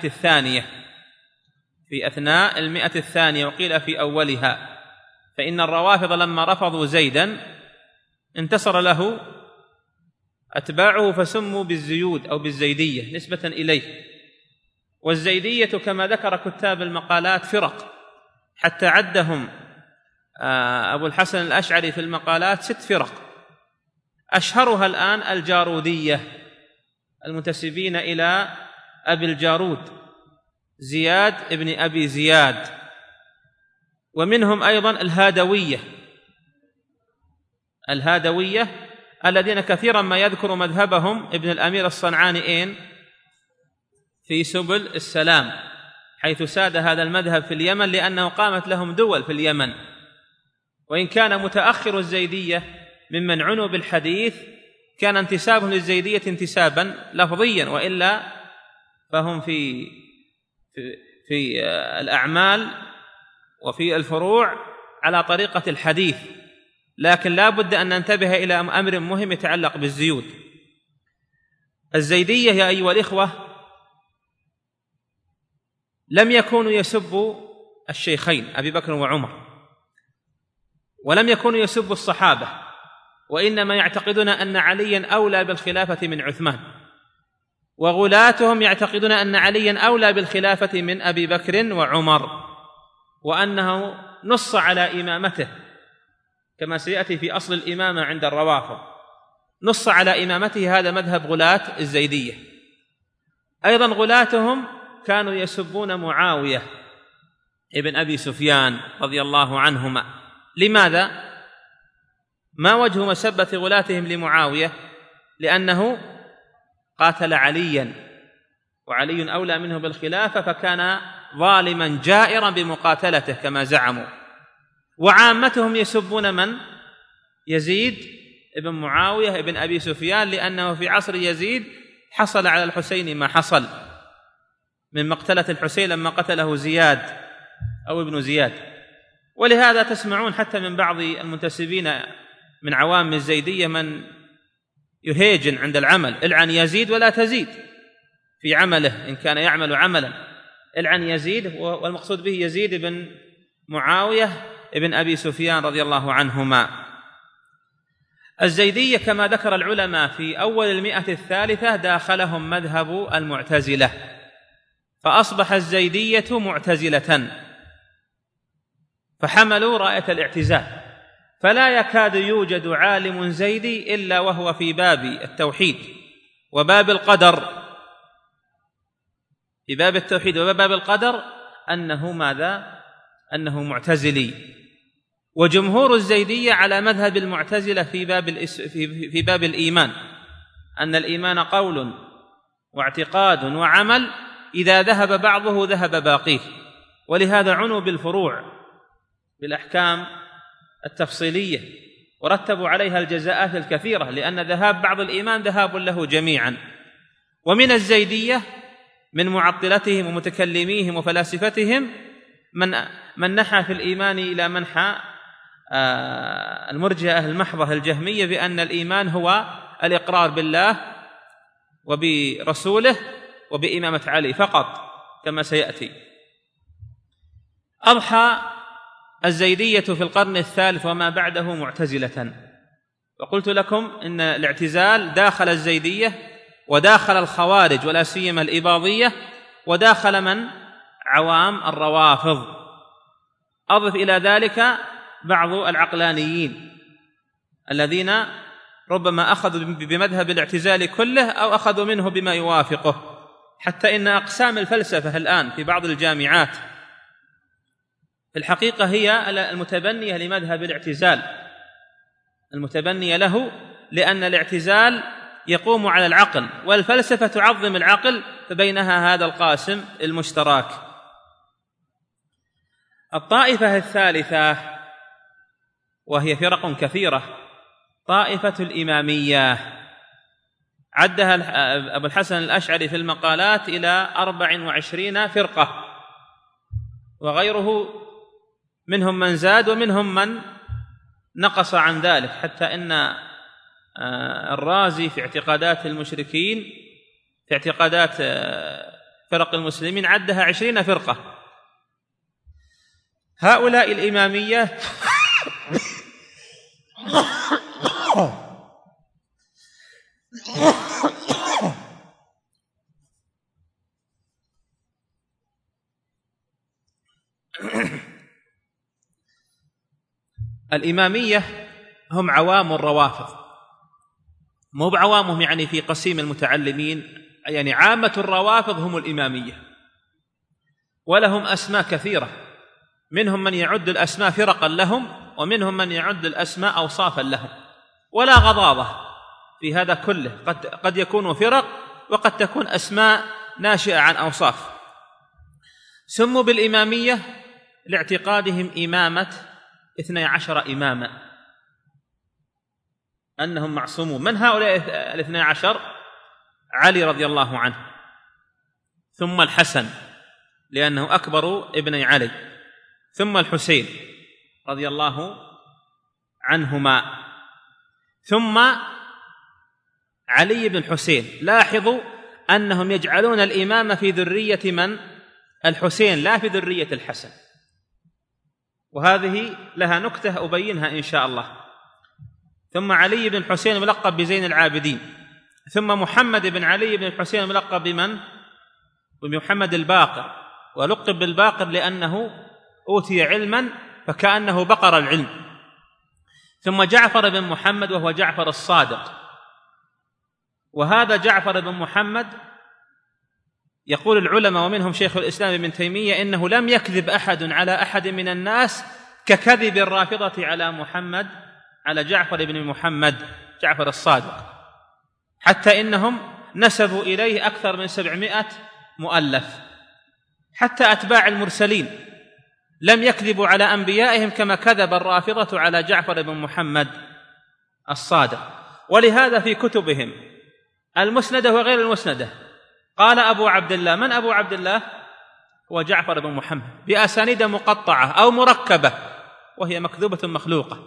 المئة الثانية، وقيل في أولها، فإن الروافض لما رفضوا زيدا انتصر له أتباعه فسموا بالزيود أو بالزيدية نسبة إليه. والزيدية كما ذكر كتاب المقالات فرق، حتى عدهم أبو الحسن الأشعري في المقالات 6 فرق، أشهرها الآن الجارودية المنتسبين إلى أبي الجارود زياد ابن أبي زياد، ومنهم أيضا الهادوية الذين كثيرا ما يذكر مذهبهم ابن الأمير الصنعاني في سبل السلام، حيث ساد هذا المذهب في اليمن لأنه قامت لهم دول في اليمن. وإن كان متأخر الزيدية ممن عنوا بالحديث كان انتسابهم للزيدية انتسابا لفظيا، وإلا فهم في الأعمال وفي الفروع على طريقة الحديث، لكن لا بد أن ننتبه إلى أمر مهم يتعلق بالزيود. الزيدية يا أيها الإخوة لم يكونوا يسبوا الشيخين أبي بكر وعمر، ولم يكونوا يسبوا الصحابة، وإنما يعتقدون أن عليا أولى بالخلافة من عثمان، وغلاتهم يعتقدون أن عليا أولى بالخلافة من أبي بكر وعمر، وأنه نص على إمامته كما سيأتي في أصل الإمامة عند الروافض، نص على إمامته. هذا مذهب غلاة الزيدية. أيضا غلاتهم كانوا يسبون معاوية ابن أبي سفيان رضي الله عنهما. لماذا؟ ما وجه مسبة غلاتهم لمعاوية؟ لأنه قاتل عليا، وعلي أولى منه بالخلافة، فكان ظالما جائرا بمقاتلته كما زعموا. وعامتهم يسبون من؟ يزيد ابن معاوية ابن أبي سفيان، لأنه في عصر يزيد حصل على الحسين ما حصل من مقتلة الحسين لما قتله زياد أو ابن زياد. ولهذا تسمعون حتى من بعض المنتسبين من عوام الزيدية من يهيجن عند العمل: العن يزيد ولا تزيد في عمله إن كان يعمل عملا، العن يزيد، والمقصود به يزيد بن معاوية ابن أبي سفيان رضي الله عنهما. الزيدية كما ذكر العلماء في أول المئة الثالثة داخلهم مذهب المعتزلة، فأصبح الزيدية معتزلة، فحملوا راية الاعتزال، فلا يكاد يوجد عالم زيدي إلا وهو في باب التوحيد وباب القدر، في باب التوحيد وباب القدر أنه ماذا؟ أنه معتزلي. وجمهور الزيدية على مذهب المعتزلة في باب الإيمان، أن الإيمان قول واعتقاد وعمل، إذا ذهب بعضه ذهب باقيه. ولهذا عنوا بالفروع بالأحكام التفصيلية ورتبوا عليها الجزاءات الكثيرة، لأن ذهاب بعض الإيمان ذهاب له جميعا. ومن الزيدية من معطلتهم ومتكلميهم وفلاسفتهم من نحى في الإيمان إلى منحى المرجئة المحضة الجهمية، بأن الإيمان هو الإقرار بالله وبرسوله وبإمامة علي فقط كما سيأتي. أضحى الزيدية في القرن الثالث وما بعده معتزلة، وقلت لكم إن الاعتزال داخل الزيدية وداخل الخوارج ولا سيما الإباضية، وداخل من؟ عوام الروافض. أضف إلى ذلك بعض العقلانيين الذين ربما أخذوا بمذهب الاعتزال كله أو أخذوا منه بما يوافقه، حتى إن أقسام الفلسفة الآن في بعض الجامعات في الحقيقة هي المتبنية لمذهب الاعتزال، المتبنية له، لأن الاعتزال يقوم على العقل والفلسفة تعظم العقل، فبينها هذا القاسم المشترك. الطائفة الثالثة وهي فرق كثيرة، طائفة الإمامية، عدها أبو الحسن الأشعري في المقالات إلى 24 فرقة، وغيره منهم من زاد ومنهم من نقص عن ذلك، حتى إن الرازي في اعتقادات المشركين في اعتقادات فرق المسلمين عدها 20 فرقة. هؤلاء الإمامية الإمامية هم عوام الروافض، مو بعوامهم يعني في قسيم المتعلمين، يعني عامة الروافض هم الإمامية، ولهم أسماء كثيرة، منهم من يعد الأسماء فرقا لهم، ومنهم من يعد الأسماء أوصافا لهم، ولا غضاضة في هذا كله، قد يكون فرق وقد تكون أسماء ناشئة عن أوصاف. سموا بالإمامية لاعتقادهم إمامة 12 إماما، أنهم معصومون. من هؤلاء 12؟ علي رضي الله عنه، ثم الحسن لأنه أكبر ابني علي، ثم الحسين رضي الله عنهما، ثم علي بن الحسين. لاحظوا أنهم يجعلون الإمامة في ذرية من؟ الحسين، لا في ذرية الحسن، وهذه لها نكتة أبينها إن شاء الله. ثم علي بن الحسين ملقب بزين العابدين، ثم محمد بن علي بن الحسين ملقب بمن؟ بمحمد الباقر، ولقب بالباقر لأنه أوتي علما فكأنه بقر العلم. ثم جعفر بن محمد وهو جعفر الصادق، وهذا جعفر بن محمد يقول العلماء ومنهم شيخ الإسلام ابن تيمية إنه لم يكذب أحد على أحد من الناس ككذب الرافضة على محمد، على جعفر بن محمد جعفر الصادق، حتى إنهم نسبوا إليه أكثر من 700 مؤلف. حتى أتباع المرسلين لم يكذبوا على أنبيائهم كما كذب الرافضة على جعفر بن محمد الصادق. ولهذا في كتبهم المسندة وغير المسندة قال أبو عبد الله، من أبو عبد الله؟ هو جعفر بن محمد، بأسانيد مقطعة أو مركبة، وهي مكذوبة مخلوقة.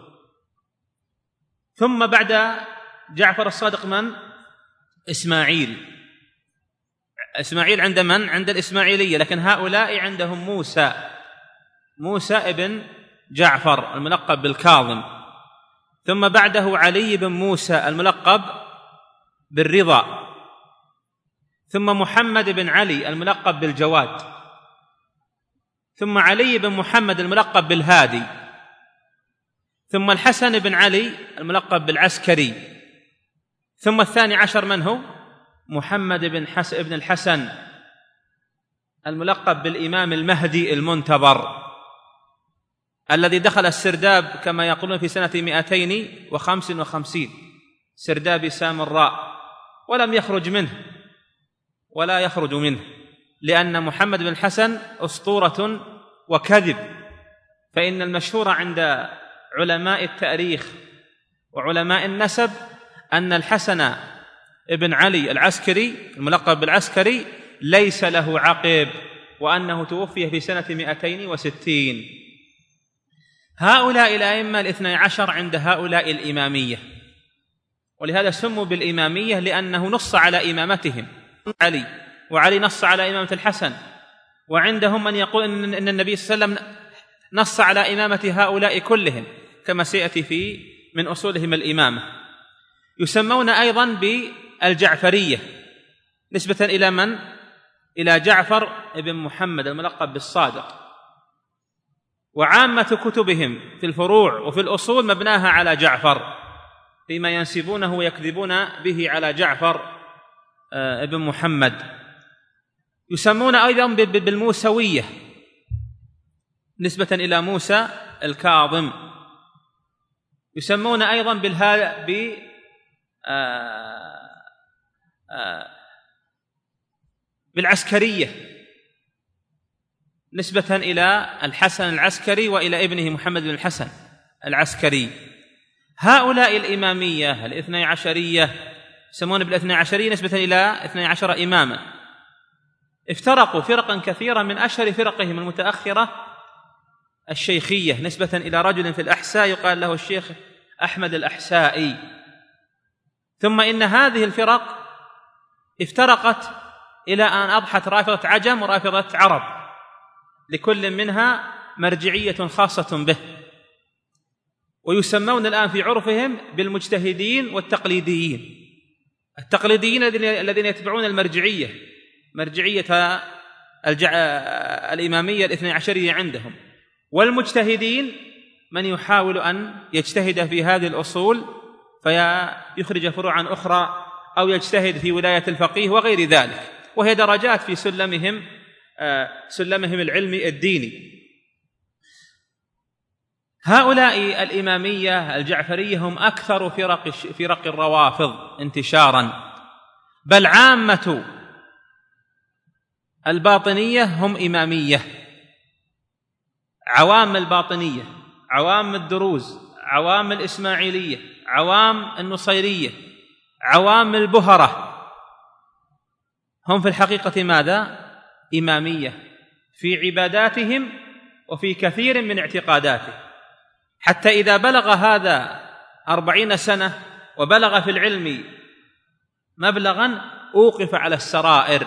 ثم بعد جعفر الصادق من؟ إسماعيل. إسماعيل عند من؟ عند الإسماعيلية، لكن هؤلاء عندهم موسى ابن جعفر الملقب بالكاظم. ثم بعده علي بن موسى الملقب بالرضا، ثم محمد بن علي الملقب بالجواد، ثم علي بن محمد الملقب بالهادي، ثم الحسن بن علي الملقب بالعسكري، ثم 12 من هو؟ محمد بن الحسن الملقب بالإمام المهدي المنتظر، الذي دخل السرداب كما يقولون في سنة 255 سرداب سامراء، ولم يخرج منه ولا يخرج منه، لأن محمد بن الحسن أسطورة وكذب. فإن المشهور عند علماء التاريخ وعلماء النسب أن الحسن ابن علي العسكري الملقب بالعسكري ليس له عقب، وأنه توفي في سنة 260. هؤلاء الأئمة 12 عند هؤلاء الإمامية، ولهذا سموا بالإمامية لأنه نص على إمامتهم علي، وعلي نص على إمامة الحسن، وعندهم من يقول إن النبي صلى الله عليه وسلم نص على إمامة هؤلاء كلهم، كما سيأتي في من أصولهم الإمامة. يسمون أيضا بالجعفرية نسبة إلى من؟ إلى جعفر بن محمد الملقب بالصادق. وعامة كتبهم في الفروع وفي الأصول مبناها على جعفر، فيما ينسبونه ويكذبون به على جعفر ابن محمد. يسمون أيضا بالموسوية نسبة إلى موسى الكاظم. يسمون أيضا بالعسكرية نسبة إلى الحسن العسكري وإلى ابنه محمد بن الحسن العسكري. هؤلاء الإمامية الاثني عشرية يسمون بالاثني عشرية نسبة إلى 12 إماما، افترقوا فرقا كثيرة، من أشهر فرقهم المتأخرة الشيخية نسبة إلى رجل في الأحساء يقال له الشيخ أحمد الأحسائي. ثم إن هذه الفرق افترقت إلى أن أضحت رافضة عجم ورافضة عرب، لكل منها مرجعية خاصة به، ويسمون الآن في عرفهم بالمجتهدين والتقليديين. التقليديين الذين يتبعون المرجعية، مرجعية الإمامية الاثني عشرية عندهم، والمجتهدين من يحاول أن يجتهد في هذه الأصول فيخرج فروعا أخرى أو يجتهد في ولاية الفقيه وغير ذلك، وهي درجات في سلمهم العلمي الديني. هؤلاء الإمامية الجعفرية هم أكثر فرق الروافض انتشارا، بل عامة الباطنية هم إمامية. عوام الباطنية، عوام الدروز، عوام الإسماعيلية، عوام النصيرية، عوام البهرة، هم في الحقيقة ماذا؟ إمامية في عباداتهم وفي كثير من اعتقاداته، حتى إذا بلغ هذا 40 سنة وبلغ في العلم مبلغا أوقف على السرائر،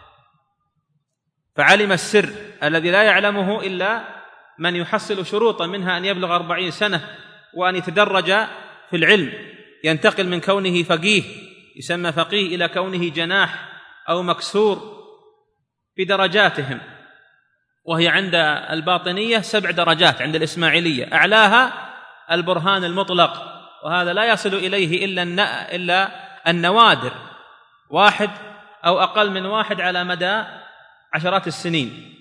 فعلم السر الذي لا يعلمه إلا من يحصل شروطا، منها أن يبلغ 40 سنة وأن يتدرج في العلم، ينتقل من كونه فقيه يسمى فقيه إلى كونه جناح أو مكسور في درجاتهم، وهي عند الباطنية 7 درجات، عند الإسماعيلية أعلاها البرهان المطلق، وهذا لا يصل إليه إلا النوادر، 1 أو أقل من 1 على مدى عشرات السنين.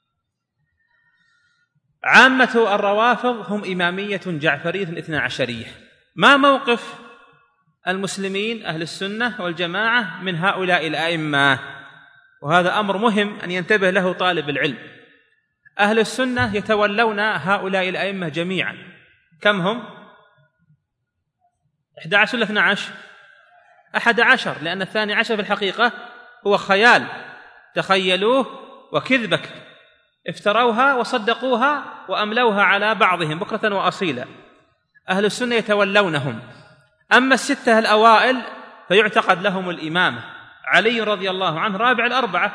عامة الروافض هم إمامية جعفرية 12 ما موقف المسلمين أهل السنة والجماعة من هؤلاء الأئمة؟ وهذا أمر مهم أن ينتبه له طالب العلم. أهل السنة يتولون هؤلاء الأئمة جميعا. كم هم؟ 11 ولا 12؟ 11، لأن 12 في الحقيقة هو خيال تخيلوه وكذبك، افتروها وصدقوها وأملوها على بعضهم بكرة وأصيلا. أهل السنة يتولونهم. أما 6 الأوائل فيعتقد لهم الإمامة. علي رضي الله عنه رابع 4،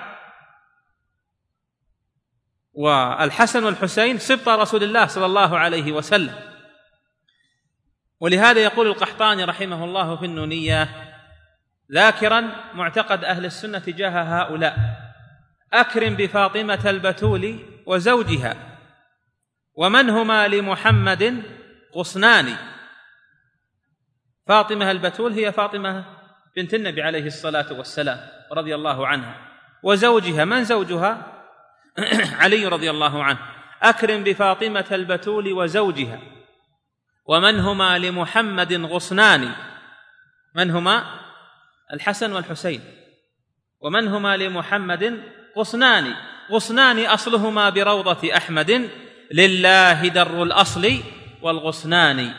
والحسن والحسين سبط رسول الله صلى الله عليه وسلم. ولهذا يقول القحطاني رحمه الله في النونية ذاكرا معتقد أهل السنة تجاه هؤلاء: أكرم بفاطمة البتول وزوجها ومن هما لمحمد غصنان. فاطمة البتول هي فاطمة بنت النبي عليه الصلاة والسلام رضي الله عنها، وزوجها من زوجها؟ علي رضي الله عنه. أكرم بفاطمة البتول وزوجها ومن هما لمحمد غصنان. من هما؟ الحسن والحسين. ومن هما لمحمد غصنان. غصنان أصلهما بروضة أحمد لله در الأصل والغصنان.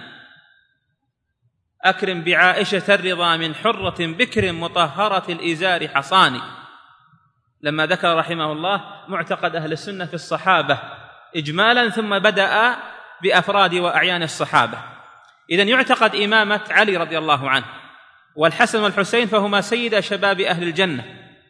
أكرم بعائشة الرضا من حرة بكر مطهرة الإزار حصان. لما ذكر رحمه الله معتقد أهل السنة في الصحابة إجمالا، ثم بدأ بأفراد وأعيان الصحابة. إذن يعتقد إمامة علي رضي الله عنه، والحسن والحسين فهما سيدا شباب أهل الجنة.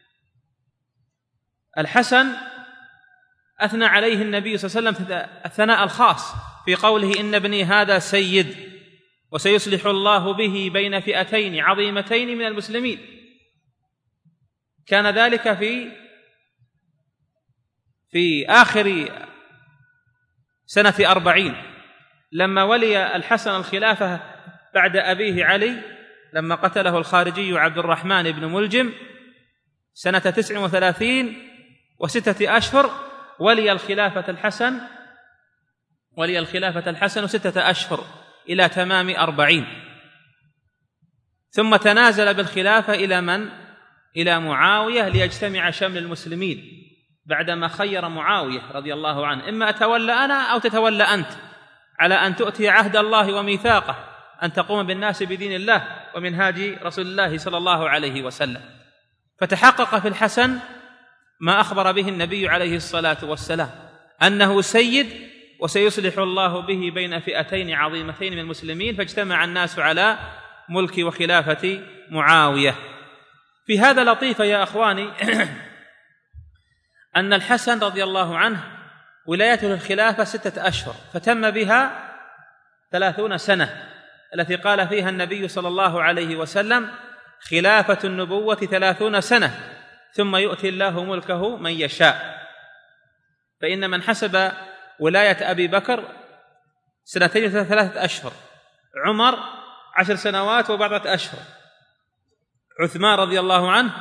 الحسن أثنى عليه النبي صلى الله عليه وسلم الثناء الخاص في قوله: إن ابني هذا سيد وسيصلح الله به بين فئتين عظيمتين من المسلمين. كان ذلك في آخر سنة 40 لما ولي الحسن الخلافة بعد أبيه علي لما قتله الخارجي عبد الرحمن بن ملجم سنة 39 و6 أشهر، ولي الخلافة الحسن 6 أشهر إلى تمام 40، ثم تنازل بالخلافة إلى من؟ إلى معاوية ليجتمع شمل المسلمين، بعدما خير معاوية رضي الله عنه: إما أتولى أنا أو تتولى أنت، على أن تؤتي عهد الله وميثاقه أن تقوم بالناس بدين الله ومنهاج رسول الله صلى الله عليه وسلم. فتحقق في الحسن ما أخبر به النبي عليه الصلاة والسلام، أنه سيد وسيصلح الله به بين فئتين عظيمتين من المسلمين، فاجتمع الناس على ملك وخلافة معاوية. في هذا لطيفة يا أخواني أن الحسن رضي الله عنه ولايته للخلافة 6 أشهر، فتم بها 30 سنة التي قال فيها النبي صلى الله عليه وسلم: خلافة النبوة 30 سنة ثم يؤتي الله ملكه من يشاء. فإن من حسب ولاية أبي بكر 2 و3 أشهر، عمر 10 سنوات و4 أشهر، عثمان رضي الله عنه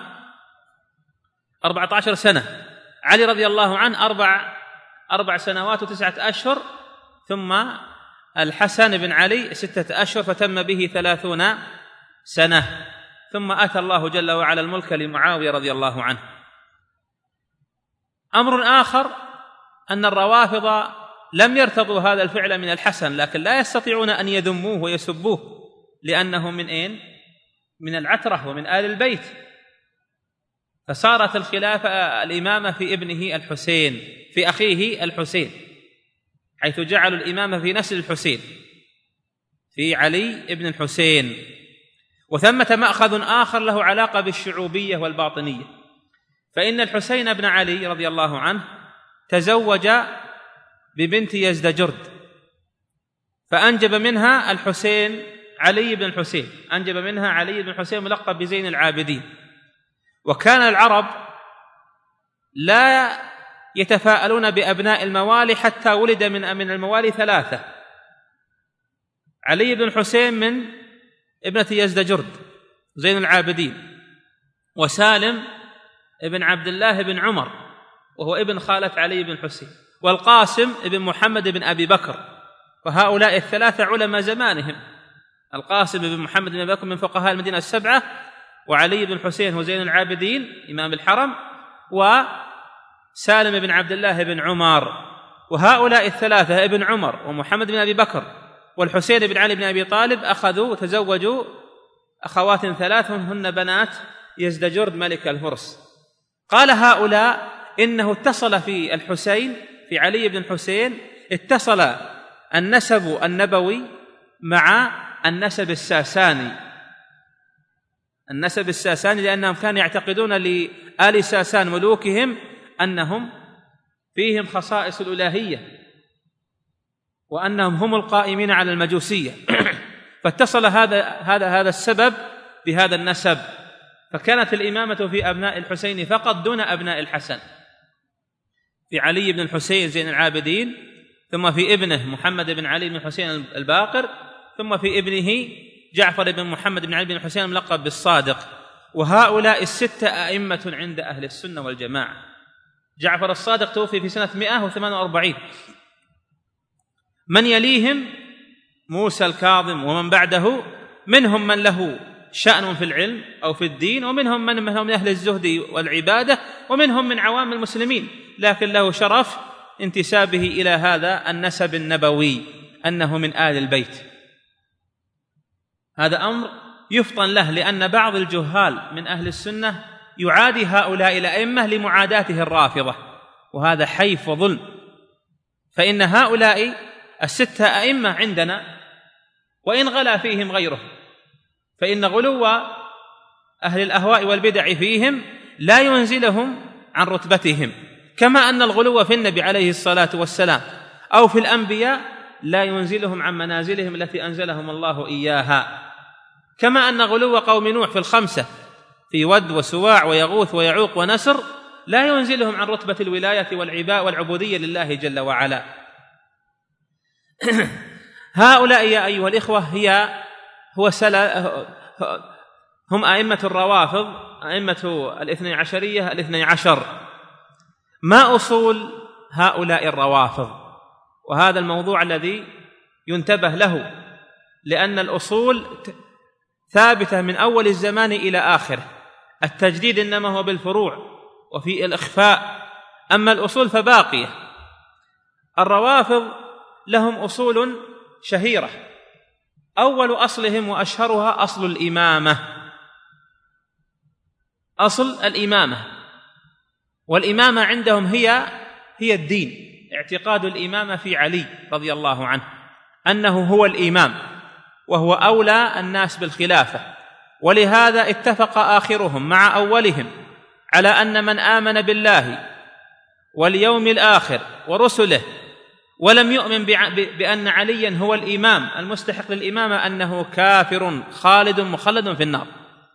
14 سنة، علي رضي الله عنه 4 سنوات و9 أشهر، ثم الحسن بن علي 6 أشهر، فتم به 30 سنة، ثم أتى الله جل وعلا الملك لمعاوية رضي الله عنه. أمر آخر أن الروافض لم يرتضوا هذا الفعل من الحسن، لكن لا يستطيعون أن يذموه ويسبوه، لأنه من أين؟ من العترة ومن آل البيت. فصارت الخلافة الإمامة في ابنه الحسين، في أخيه الحسين، حيث جعلوا الإمامة في نسل الحسين، في علي ابن الحسين. وثمة مأخذ آخر له علاقة بالشعوبية والباطنية، فإن الحسين بن علي رضي الله عنه تزوج ببنت يزدجرد، فأنجب منها الحسين علي بن الحسين، أنجب منها علي بن الحسين ملقب بزين العابدين. وكان العرب لا يتفاءلون بأبناء الموالي حتى ولد من الموالي 3: علي بن الحسين من ابنة يزدجرد زين العابدين، وسالم ابن عبد الله بن عمر وهو ابن خالة علي بن الحسين، والقاسم ابن محمد بن أبي بكر. وهؤلاء 3 علماء زمانهم: القاسم بن محمد بن أبي بكر من فقهاء المدينة 7، وعلي بن الحسين هو زين العابدين إمام الحرم، وسالم بن عبد الله بن عمر. وهؤلاء 3 ابن عمر ومحمد بن أبي بكر والحسين بن علي بن أبي طالب أخذوا وتزوجوا أخوات 3 هن بنات يزدجرد ملك الفرس. قال هؤلاء إنه اتصل في الحسين، في علي بن الحسين، اتصل النسب النبوي مع النسب الساساني، النسب الساساني، لأنهم كانوا يعتقدون لآل ساسان ملوكهم أنهم فيهم خصائص الإلهية وأنهم هم القائمين على المجوسية. فاتصل هذا السبب بهذا النسب، فكانت الإمامة في أبناء الحسين فقط دون أبناء الحسن، في علي بن الحسين زين العابدين، ثم في ابنه محمد بن علي بن الحسين الباقر، ثم في ابنه جعفر بن محمد بن علي بن الحسين الملقب بالصادق. وهؤلاء 6 أئمة عند أهل السنة والجماعة. جعفر الصادق توفي في سنة 148. من يليهم موسى الكاظم ومن بعده، منهم من له شأن في العلم أو في الدين، ومنهم من هم أهل الزهد والعبادة، ومنهم من عوام المسلمين، لكن له شرف انتسابه إلى هذا النسب النبوي أنه من آل البيت. هذا أمر يفطن له، لأن بعض الجهال من أهل السنة يعادي هؤلاء الأئمة لمعاداته الرافضة، وهذا حيف وظلم. فإن هؤلاء 6 أئمة عندنا، وإن غلا فيهم غيره، فإن غلو أهل الأهواء والبدع فيهم لا ينزلهم عن رتبتهم، كما أن الغلو في النبي عليه الصلاة والسلام أو في الأنبياء لا ينزلهم عن منازلهم التي أنزلهم الله إياها، كما أن غلو قوم نوح في ال5 في ود وسواع ويغوث ويعوق ونسر لا ينزلهم عن رتبة الولاية والعباء والعبودية لله جل وعلا. هؤلاء يا أيها الإخوة هي هم أئمة الروافض، أئمة الاثني عشرية الاثني عشر. ما أصول هؤلاء الروافض؟ وهذا الموضوع الذي ينتبه له، لأن الأصول ثابتة من أول الزمان إلى آخره. التجديد إنما هو بالفروع وفي الإخفاء، أما الأصول فباقية. الروافض لهم أصول شهيرة، أول أصلهم وأشهرها أصل الإمامة. أصل الإمامة، والإمامة عندهم هي الدين، اعتقاد الإمامة في علي رضي الله عنه أنه هو الإمام وهو أولى الناس بالخلافة. ولهذا اتفق آخرهم مع أولهم على أن من آمن بالله واليوم الآخر ورسله ولم يؤمن بأن عليا هو الإمام المستحق للإمامة أنه كافر خالد مخلد في النار.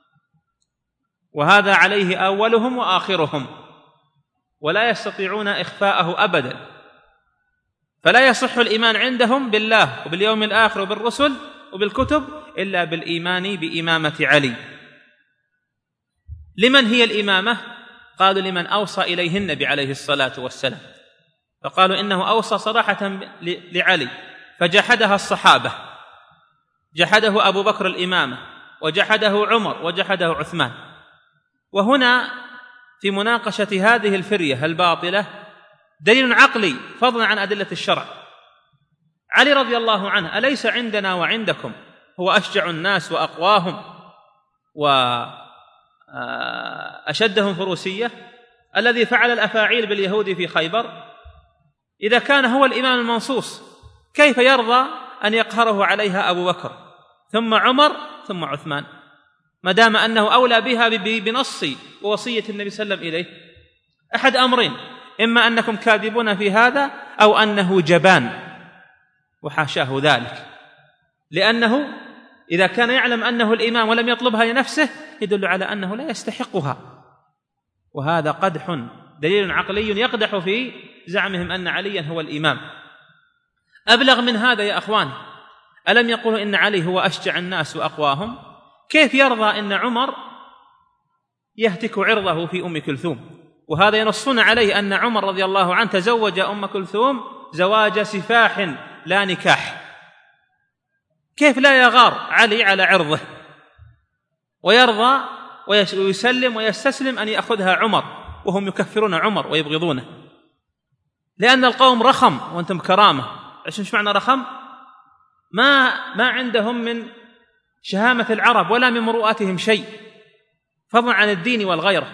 وهذا عليه أولهم وآخرهم، ولا يستطيعون إخفاءه أبدا. فلا يصح الإيمان عندهم بالله وباليوم الآخر وبالرسل وبالكتب إلا بالإيمان بإمامة علي. لمن هي الإمامة؟ قالوا لمن أوصى إليه النبي عليه الصلاة والسلام، فقالوا إنه أوصى صراحة لعلي، فجحدها الصحابة، جحده أبو بكر الإمامة، وجحده عمر، وجحده عثمان. وهنا في مناقشة هذه الفرية الباطلة دليل عقلي فضلا عن أدلة الشرع. علي رضي الله عنه أليس عندنا وعندكم هو أشجع الناس وأقواهم وأشدهم فروسية، الذي فعل الأفاعيل باليهود في خيبر؟ إذا كان هو الإمام المنصوص كيف يرضى أن يقهره عليها أبو بكر ثم عمر ثم عثمان، ما دام أنه أولى بها بنص ووصية النبي صلى الله عليه وسلم إليه؟ أحد أمرين، إما أنكم كاذبون في هذا أو أنه جبان، وحاشاه ذلك، لأنه إذا كان يعلم أنه الإمام ولم يطلبها لنفسه يدل على أنه لا يستحقها، وهذا قدح، دليل عقلي يقدح في زعمهم أن عليا هو الإمام. أبلغ من هذا يا أخوان، ألم يقولوا إن علي هو أشجع الناس وأقواهم؟ كيف يرضى إن عمر يهتك عرضه في أم كلثوم؟ وهذا ينصون عليه أن عمر رضي الله عنه تزوج أم كلثوم زواج سفاح لا نكاح. كيف لا يغار علي على عرضه ويرضى ويسلم ويستسلم أن يأخذها عمر، وهم يكفرون عمر ويبغضونه؟ لأن القوم رخم وأنتم كرامة. إيش معنى رخم؟ ما عندهم من شهامة العرب ولا من مروءاتهم شيء، فضلا عن الدين والغيرة.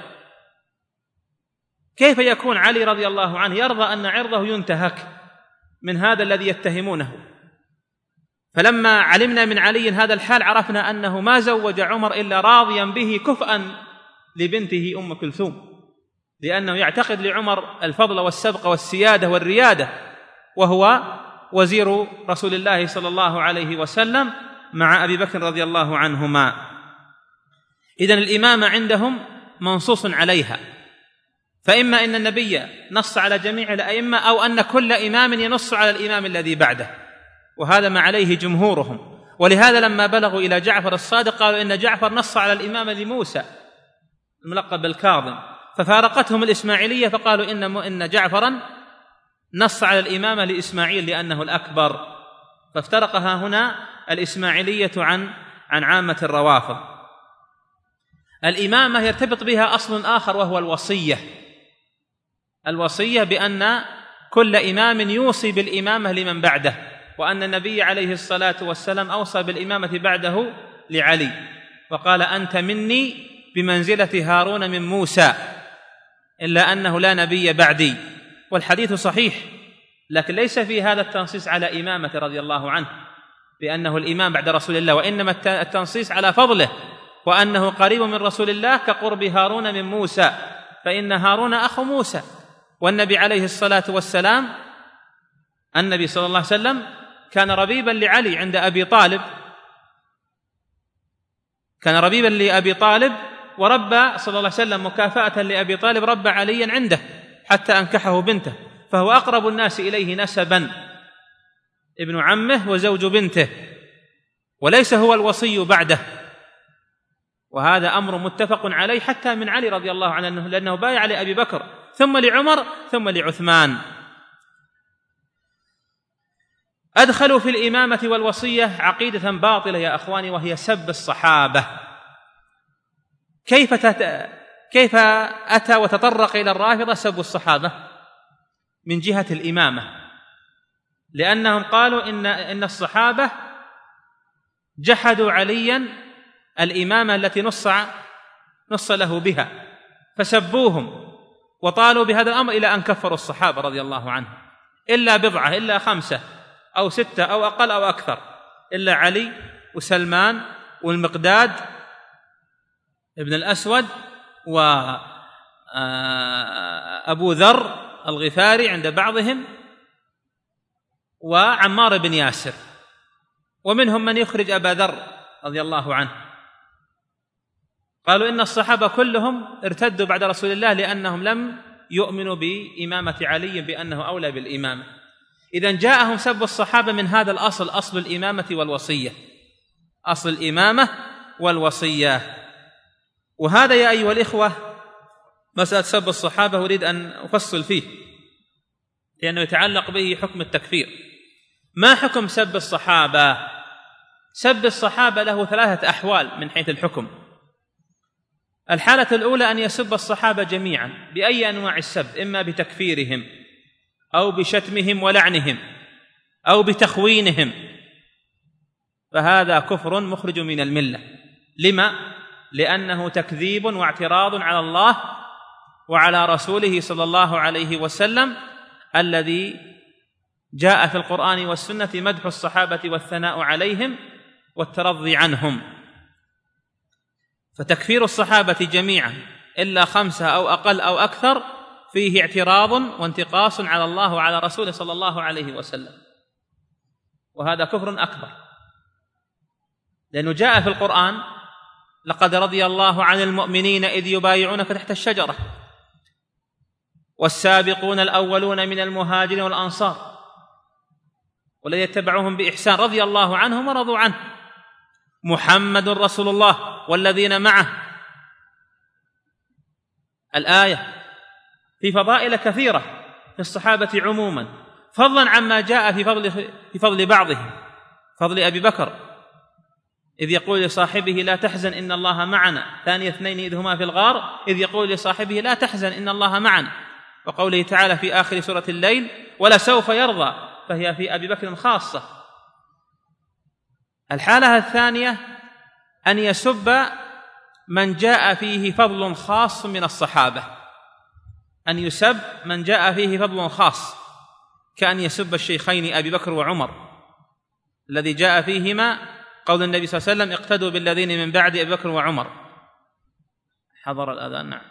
كيف يكون علي رضي الله عنه يرضى أن عرضه ينتهك من هذا الذي يتهمونه؟ فلما علمنا من علي هذا الحال عرفنا أنه ما زوج عمر إلا راضيا به كفءا لبنته أم كلثوم، لأنه يعتقد لعمر الفضل والسبق والسيادة والريادة، وهو وزير رسول الله صلى الله عليه وسلم مع أبي بكر رضي الله عنهما. إذن الإمامة عندهم منصوص عليها، فإما إن النبي نص على جميع الأئمة أو أن كل إمام ينص على الإمام الذي بعده، وهذا ما عليه جمهورهم. ولهذا لما بلغوا إلى جعفر الصادق قالوا إن جعفر نص على الإمام لموسى الملقب بالكاظم، ففارقتهم الإسماعيلية فقالوا إن جعفرا نص على الإمامة لإسماعيل لأنه الأكبر، فافترقها هنا الإسماعيلية عن عامة الروافض. الإمامة يرتبط بها أصل آخر وهو الوصية بأن كل إمام يوصي بالإمامة لمن بعده، وأن النبي عليه الصلاة والسلام أوصى بالإمامة بعده لعلي وقال أنت مني بمنزلة هارون من موسى إلا أنه لا نبي بعدي. والحديث صحيح، لكن ليس في هذا التنصيص على إمامة رضي الله عنه بأنه الإمام بعد رسول الله، وإنما التنصيص على فضله وأنه قريب من رسول الله كقرب هارون من موسى، فإن هارون أخو موسى. والنبي عليه الصلاة والسلام النبي صلى الله عليه وسلم كان ربيبا لعلي عند أبي طالب، كان ربيبا لأبي طالب، وربى صلى الله عليه وسلم مكافأة لأبي طالب ربى عليا عنده حتى أنكحه بنته، فهو أقرب الناس إليه نسبا، ابن عمه وزوج بنته، وليس هو الوصي بعده، وهذا أمر متفق عليه حتى من علي رضي الله عنه، لأنه بايع لأبي بكر ثم لعمر ثم لعثمان. أدخلوا في الإمامة والوصية عقيدة باطلة يا أخواني، وهي سب الصحابة. كيف أتى وتطرق إلى الرافضة سب الصحابة؟ من جهة الإمامة، لأنهم قالوا إن الصحابة جحدوا عليا الإمامة التي نص له بها، فسبوهم وطالوا بهذا الأمر إلى أن كفروا الصحابة رضي الله عنهم، إلا بضعة، إلا 5 أو 6 أو أقل أو أكثر، إلا علي وسلمان والمقداد ابن الأسود وأبو ذر الغفاري عند بعضهم وعمار بن ياسر، ومنهم من يخرج أبا ذر رضي الله عنه. قالوا إن الصحابة كلهم ارتدوا بعد رسول الله لأنهم لم يؤمنوا بإمامة علي بأنه أولى بالإمامة. إذن جاءهم سب الصحابة من هذا الأصل، أصل الإمامة والوصية، أصل الإمامة والوصية. وهذا يا أيها الإخوة مسألة سب الصحابة أريد أن أفصل فيه، لأنه يتعلق به حكم التكفير. ما حكم سب الصحابة؟ سب الصحابة له 3 أحوال من حيث الحكم. الحالة الأولى أن يسب الصحابة جميعا بأي أنواع السب، إما بتكفيرهم أو بشتمهم ولعنهم أو بتخوينهم، فهذا كفر مخرج من الملة. لما؟ لأنه تكذيب واعتراض على الله وعلى رسوله صلى الله عليه وسلم، الذي جاء في القرآن والسنة مدح الصحابة والثناء عليهم والترضي عنهم. فتكفير الصحابة جميعا إلا 5 أو أقل أو أكثر فيه اعتراض وانتقاص على الله وعلى رسوله صلى الله عليه وسلم، وهذا كفر أكبر، لأنه جاء في القرآن: لقد رضي الله عن المؤمنين إذ يبايعونك تحت الشجرة والسابقون الأولون من المهاجرين والأنصار والذين اتبعوهم بإحسان رضي الله عنهم ورضوا عنه، محمد رسول الله والذين معه. الآية في فضائل كثيرة في الصحابة عموما، فضلا عما جاء في فضل بعضهم، فضل أبي بكر إذ يقول لصاحبه لا تحزن إن الله معنا، ثاني 2 إذ هما في الغار إذ يقول لصاحبه لا تحزن إن الله معنا، وقوله تعالى في آخر سورة الليل ولسوف يرضى، فهي في أبي بكر خاصة. الحالة الثانية أن يسب من جاء فيه فضل خاص من الصحابة، أن يسب من جاء فيه فضل خاص، كأن يسب الشيخين أبي بكر وعمر الذي جاء فيهما قول النبي صلى الله عليه وسلم: اقتدوا بالذين من بعد أبي بكر وعمر. حضر الأذان. نعم.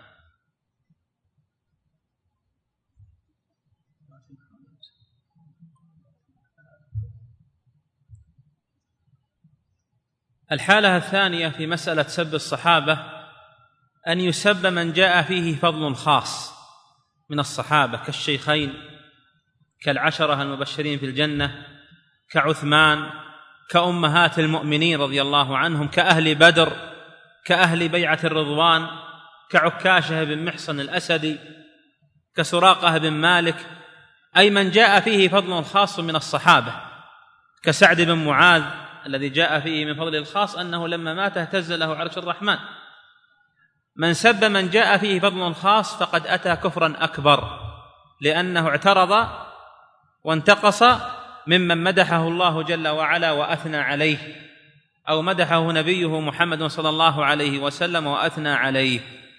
الحالة الثانية في مسألة سب الصحابة أن يسب من جاء فيه فضل خاص من الصحابة، كالشيخين، كالعشرة المبشرين في الجنة، كعثمان، كأمهات المؤمنين رضي الله عنهم، كأهل بدر، كأهل بيعة الرضوان، كعكاشة بن محصن الأسدي، كسراقة بن مالك، أي من جاء فيه فضل خاص من الصحابة، كسعد بن معاذ الذي جاء فيه من فضل الخاص أنه لما مات اهتز له عرش الرحمن. من سب من جاء فيه فضل خاص فقد أتى كفرا أكبر، لأنه اعترض وانتقص ممن مدحه الله جل وعلا وأثنى عليه، أو مدحه نبيه محمد صلى الله عليه وسلم وأثنى عليه.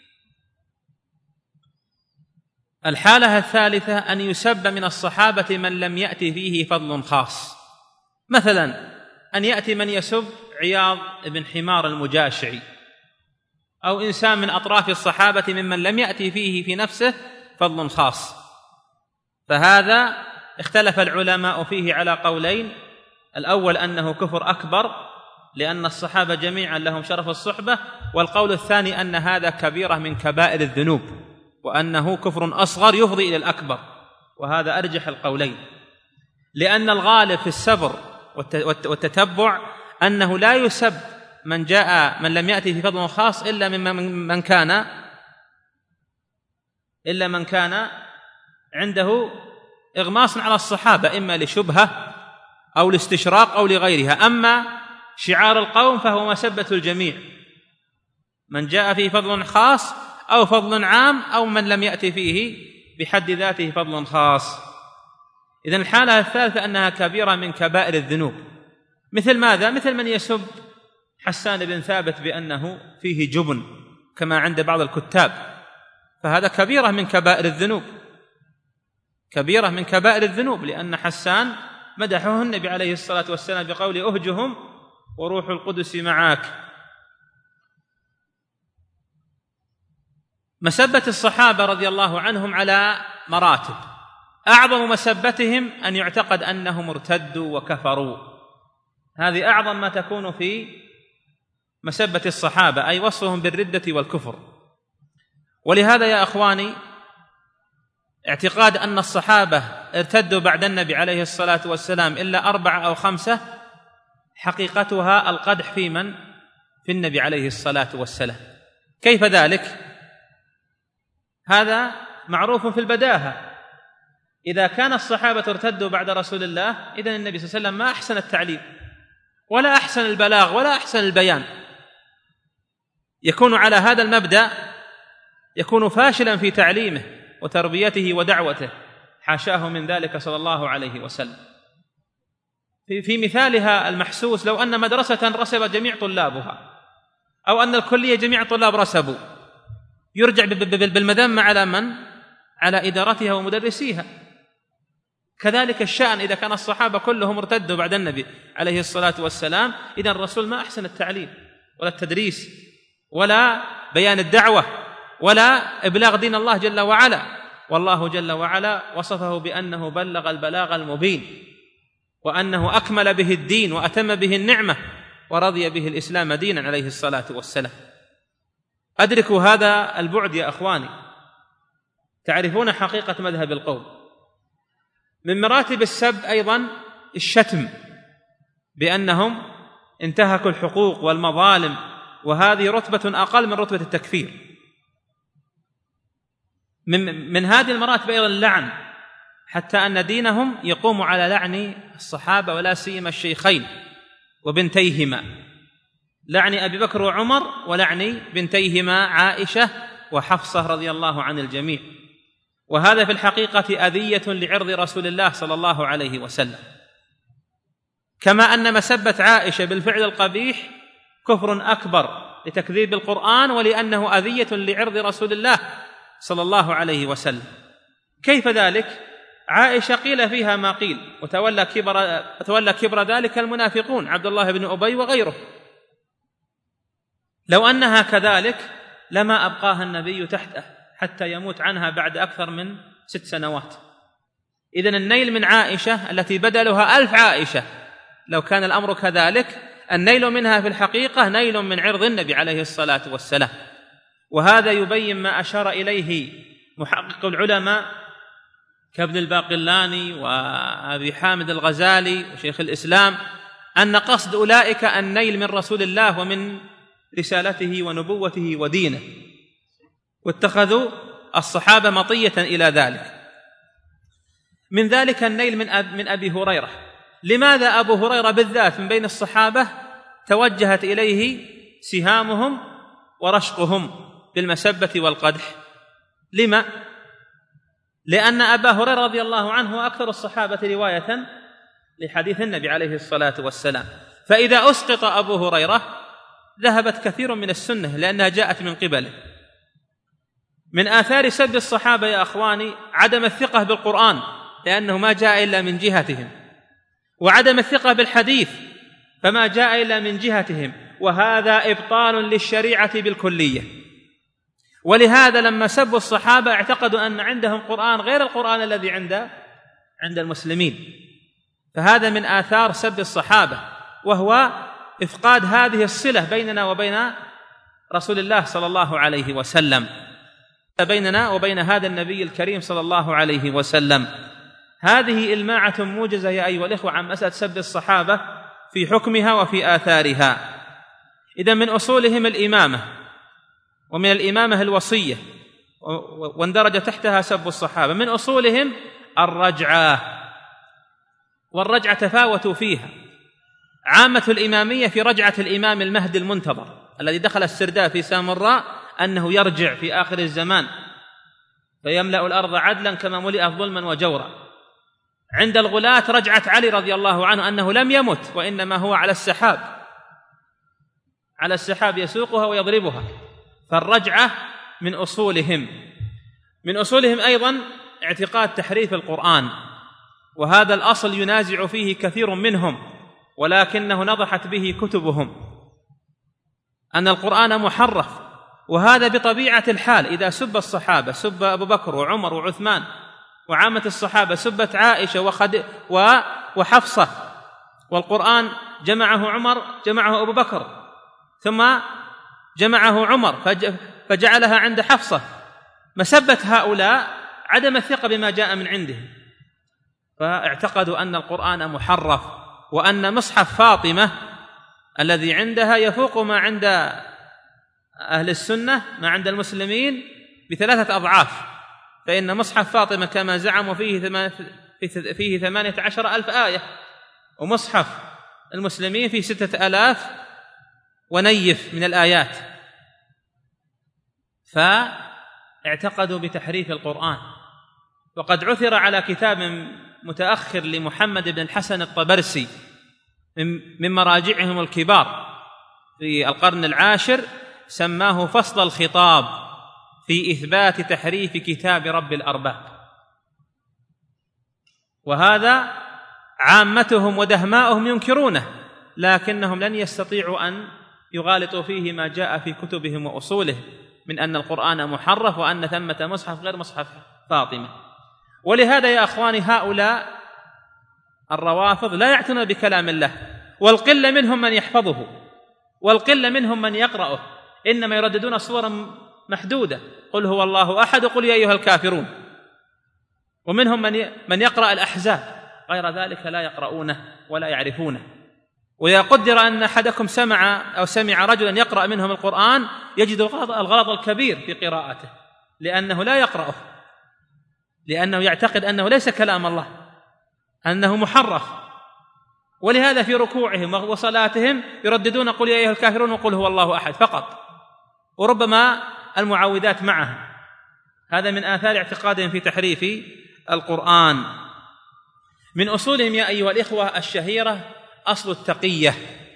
الحالة الثالثة أن يسب من الصحابة من لم يأتي فيه فضل خاص، مثلا أن يأتي من يسب عياض بن حمار المجاشعي، أو إنسان من أطراف الصحابة ممن لم يأتي فيه في نفسه فضل خاص، فهذا اختلف العلماء فيه على قولين: الأول أنه كفر أكبر لأن الصحابة جميعا لهم شرف الصحبة، والقول الثاني أن هذا كبيرة من كبائر الذنوب وأنه كفر أصغر يفضي إلى الأكبر، وهذا أرجح القولين، لأن الغالب في السبر والتتبع أنه لا يسب من لم يأتي في فضل خاص إلا من كان عنده إغماص على الصحابة، إما لشبهة أو لاستشراق أو لغيرها. أما شعار القوم فهو مسبة الجميع، من جاء فيه فضل خاص أو فضل عام أو من لم يأتي فيه بحد ذاته فضل خاص. إذن الحالة الثالثة أنها كبيرة من كبائر الذنوب. مثل ماذا؟ مثل من يسب حسان بن ثابت بأنه فيه جبن كما عند بعض الكتاب، فهذا كبيرة من كبائر الذنوب، كبيرة من كبائر الذنوب، لأن حسان مدحه النبي عليه الصلاة والسلام بقول أهجهم وروح القدس معاك. مسبة الصحابة رضي الله عنهم على مراتب، أعظم مسبتهم أن يعتقد أنهم ارتدوا وكفروا، هذه أعظم ما تكون في مسبة الصحابة، أي وصفهم بالردة والكفر. ولهذا يا أخواني اعتقاد أن الصحابة ارتدوا بعد النبي عليه الصلاة والسلام إلا 4 أو 5 حقيقتها القدح في النبي عليه الصلاة والسلام. كيف ذلك؟ هذا معروف في البداهة، إذا كان الصحابة ارتدوا بعد رسول الله إذن النبي صلى الله عليه وسلم ما أحسن التعليم ولا أحسن البلاغ ولا أحسن البيان، يكون على هذا المبدأ يكون فاشلا في تعليمه وتربيته ودعوته، حاشاه من ذلك صلى الله عليه وسلم. في مثالها المحسوس، لو أن مدرسة رسب جميع طلابها أو أن الكلية جميع طلاب رسبوا، يرجع بالمذمة على من؟ على إدارتها ومدرسيها. كذلك الشأن إذا كان الصحابة كلهم ارتدوا بعد النبي عليه الصلاة والسلام، إذن الرسول ما أحسن التعليم ولا التدريس ولا بيان الدعوة ولا إبلاغ دين الله جل وعلا. والله جل وعلا وصفه بأنه بلغ البلاغ المبين، وأنه أكمل به الدين وأتم به النعمة ورضي به الإسلام دينا عليه الصلاة والسلام. أدركوا هذا البعد يا أخواني، تعرفون حقيقة مذهب القوم. من مراتب السب أيضا الشتم بأنهم انتهكوا الحقوق والمظالم، وهذه رتبة أقل من رتبة التكفير. من هذه المراتب أيضا اللعن، حتى أن دينهم يقوم على لعن الصحابة ولا سيما الشيخين وبنتيهما، لعن أبي بكر وعمر ولعن بنتيهما عائشة وحفصة رضي الله عن الجميع. وهذا في الحقيقة أذية لعرض رسول الله صلى الله عليه وسلم، كما أن مسبة عائشة بالفعل القبيح كفر أكبر لتكذيب القرآن، ولأنه أذية لعرض رسول الله صلى الله عليه وسلم. كيف ذلك؟ عائشة قيل فيها ما قيل، وتولى كبر ذلك المنافقون عبد الله بن أبي وغيره. لو أنها كذلك لما أبقاها النبي تحته حتى يموت عنها بعد أكثر من 6 سنوات. إذن النيل من عائشة التي بدلها 1000 عائشة، لو كان الأمر كذلك النيل منها في الحقيقة نيل من عرض النبي عليه الصلاة والسلام. وهذا يبين ما أشار إليه محقق العلماء كابن الباقلاني وأبي حامد الغزالي وشيخ الإسلام، أن قصد أولئك النيل من رسول الله ومن رسالته ونبوته ودينه، واتخذوا الصحابة مطية إلى ذلك. من ذلك النيل من أبي هريرة. لماذا أبو هريرة بالذات من بين الصحابة توجهت إليه سهامهم ورشقهم بالمسبة والقدح؟ لما؟ لأن أبا هريرة رضي الله عنه هو أكثر الصحابة رواية لحديث النبي عليه الصلاة والسلام، فإذا أسقط أبو هريرة ذهبت كثير من السنة لأنها جاءت من قبله. من آثار سب الصحابة يا أخواني عدم الثقة بالقرآن، لأنه ما جاء إلا من جهتهم، وعدم الثقة بالحديث فما جاء إلا من جهتهم، وهذا إبطال للشريعة بالكلية. ولهذا لما سبوا الصحابة اعتقدوا أن عندهم قرآن غير القرآن الذي عند المسلمين. فهذا من آثار سب الصحابة، وهو إفقاد هذه الصلة بيننا وبين رسول الله صلى الله عليه وسلم، بيننا وبين هذا النبي الكريم صلى الله عليه وسلم. هذه إلماعة موجزة يا أيها الإخوة عن مسألة سب الصحابة في حكمها وفي آثارها. إذن من أصولهم الإمامة، ومن الإمامة الوصية، واندرج تحتها سب الصحابة. من أصولهم الرجعة، والرجعة تفاوتوا فيها. عامة الإمامية في رجعة الإمام المهدي المنتظر الذي دخل السرداب في سامراء أنه يرجع في آخر الزمان فيملأ الأرض عدلا كما ملئت ظلما وجورا. عند الغلاة رجعة علي رضي الله عنه أنه لم يمت وإنما هو على السحاب يسوقها ويضربها. فالرجعة من أصولهم. من أصولهم أيضا اعتقاد تحريف القرآن، وهذا الأصل ينازع فيه كثير منهم، ولكنه نضحت به كتبهم أن القرآن محرف. وهذا بطبيعة الحال، إذا سب الصحابة، سب أبو بكر وعمر وعثمان وعامة الصحابة، سبت عائشة وحفصة، والقرآن جمعه عمر، جمعه أبو بكر، ثم جمعه عمر فجعلها عند حفصة. مسبة هؤلاء عدم الثقة بما جاء من عندهم، فاعتقدوا أن القرآن محرف، وأن مصحف فاطمة الذي عندها يفوق ما عند أهل السنة، ما عند المسلمين ب3 أضعاف. فإن مصحف فاطمة كما زعموا فيه 18,000 آية، ومصحف المسلمين فيه 6,000 ونيف من الآيات. فاعتقدوا بتحريف القرآن. وقد عثر على كتاب متأخر لمحمد بن الحسن الطبرسي من مراجعهم الكبار في القرن العاشر، سماه فصل الخطاب في إثبات تحريف كتاب رب الأرباب. وهذا عامتهم ودهماؤهم ينكرونه، لكنهم لن يستطيعوا أن يغالطوا فيه ما جاء في كتبهم وأصولهم من أن القرآن محرف، وأن ثمة مصحف غير مصحف فاطمة. ولهذا يا أخواني هؤلاء الروافض لا يعتنون بكلام الله، والقلة منهم من يحفظه، والقلة منهم من يقرأه، إنما يرددون صورا محدودة، قل هو الله أحد وقل يا أيها الكافرون. ومنهم من يقرأ الأحزاب، غير ذلك لا يقرؤونه ولا يعرفونه. وإذا قدر أن أحدكم سمع رجلا يقرأ منهم القرآن يجد الغلط الكبير في قراءته، لأنه لا يقرأه، لأنه يعتقد أنه ليس كلام الله، أنه محرف. ولهذا في ركوعهم وصلاتهم يرددون قل يا أيها الكافرون وقل هو الله أحد فقط، وربما المعوذات معها. هذا من آثار اعتقادهم في تحريف القرآن. من أصولهم يا أيها الإخوة الشهيرة أصل التقية،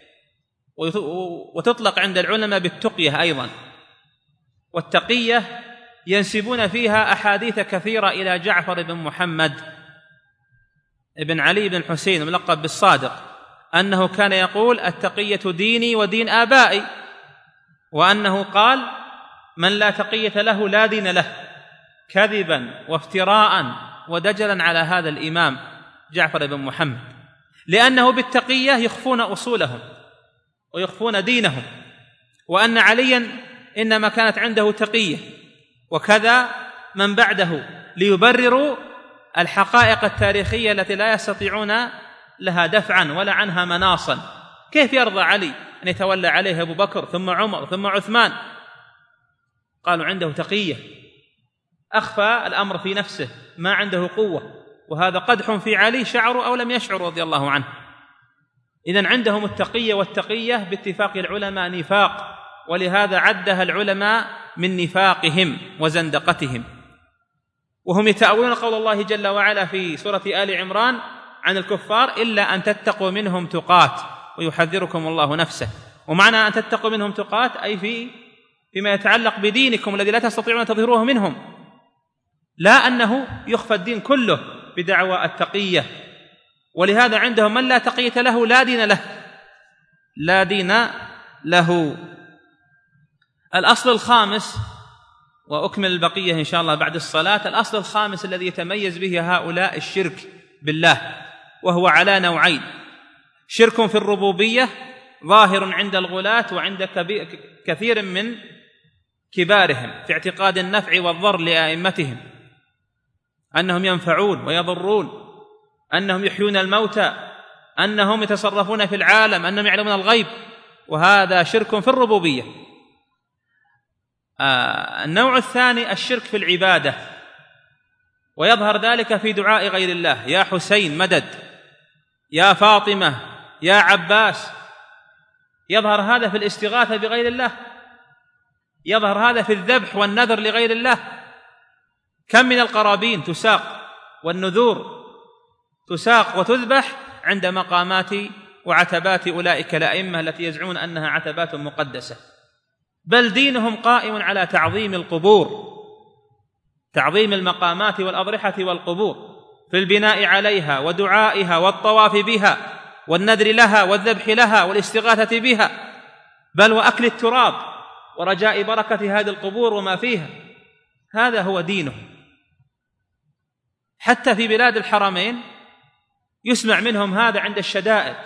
وتطلق عند العلماء بالتقية أيضا. والتقية ينسبون فيها أحاديث كثيرة إلى جعفر بن محمد ابن علي بن حسين الملقب بالصادق، أنه كان يقول التقية ديني ودين آبائي، وأنه قال من لا تقية له لا دين له، كذبا وافتراء ودجلا على هذا الإمام جعفر بن محمد، لأنه بالتقية يخفون أصولهم ويخفون دينهم، وأن عليا إنما كانت عنده تقية، وكذا من بعده، ليبرروا الحقائق التاريخية التي لا يستطيعون لها دفعا ولا عنها مناصا. كيف يرضى علي أن يتولى عليه أبو بكر ثم عمر ثم عثمان؟ قالوا عنده تقية، أخفى الأمر في نفسه، ما عنده قوة، وهذا قدح في علي شعروا أو لم يشعروا رضي الله عنه. إذن عندهم التقية، والتقية باتفاق العلماء نفاق، ولهذا عدها العلماء من نفاقهم وزندقتهم. وهم يتأولون قول الله جل وعلا في سورة آل عمران عن الكفار إلا أن تتقوا منهم تقات ويحذركم الله نفسه. ومعنى أن تتقوا منهم تقات أي فيما يتعلق بدينكم الذي لا تستطيعون أن تظهروه منهم، لا أنه يخفى الدين كله بدعوى التقية. ولهذا عندهم من لا تقية له لا دين له، لا دين له. الأصل الخامس، وأكمل البقية إن شاء الله بعد الصلاة. الأصل الخامس الذي يتميز به هؤلاء الشرك بالله، وهو على نوعين: شرك في الربوبية ظاهر عند الغلاة وعند كثير من كبارهم في اعتقاد النفع والضر لأئمتهم، أنهم ينفعون ويضرون، أنهم يحيون الموتى، أنهم يتصرفون في العالم، أنهم يعلمون الغيب، وهذا شرك في الربوبية. النوع الثاني الشرك في العبادة، ويظهر ذلك في دعاء غير الله: يا حسين مدد، يا فاطمة، يا عباس. يظهر هذا في الاستغاثة بغير الله، يظهر هذا في الذبح والنذر لغير الله. كم من القرابين تساق والنذور تساق وتذبح عند مقامات وعتبات أولئك الأئمة التي يزعمون أنها عتبات مقدسة. بل دينهم قائم على تعظيم القبور، تعظيم المقامات والأضرحة والقبور، في البناء عليها ودعائها والطواف بها والنذر لها والذبح لها والاستغاثة بها، بل وأكل التراب ورجاء بركة هذه القبور وما فيها. هذا هو دينه. حتى في بلاد الحرمين يسمع منهم هذا عند الشدائد.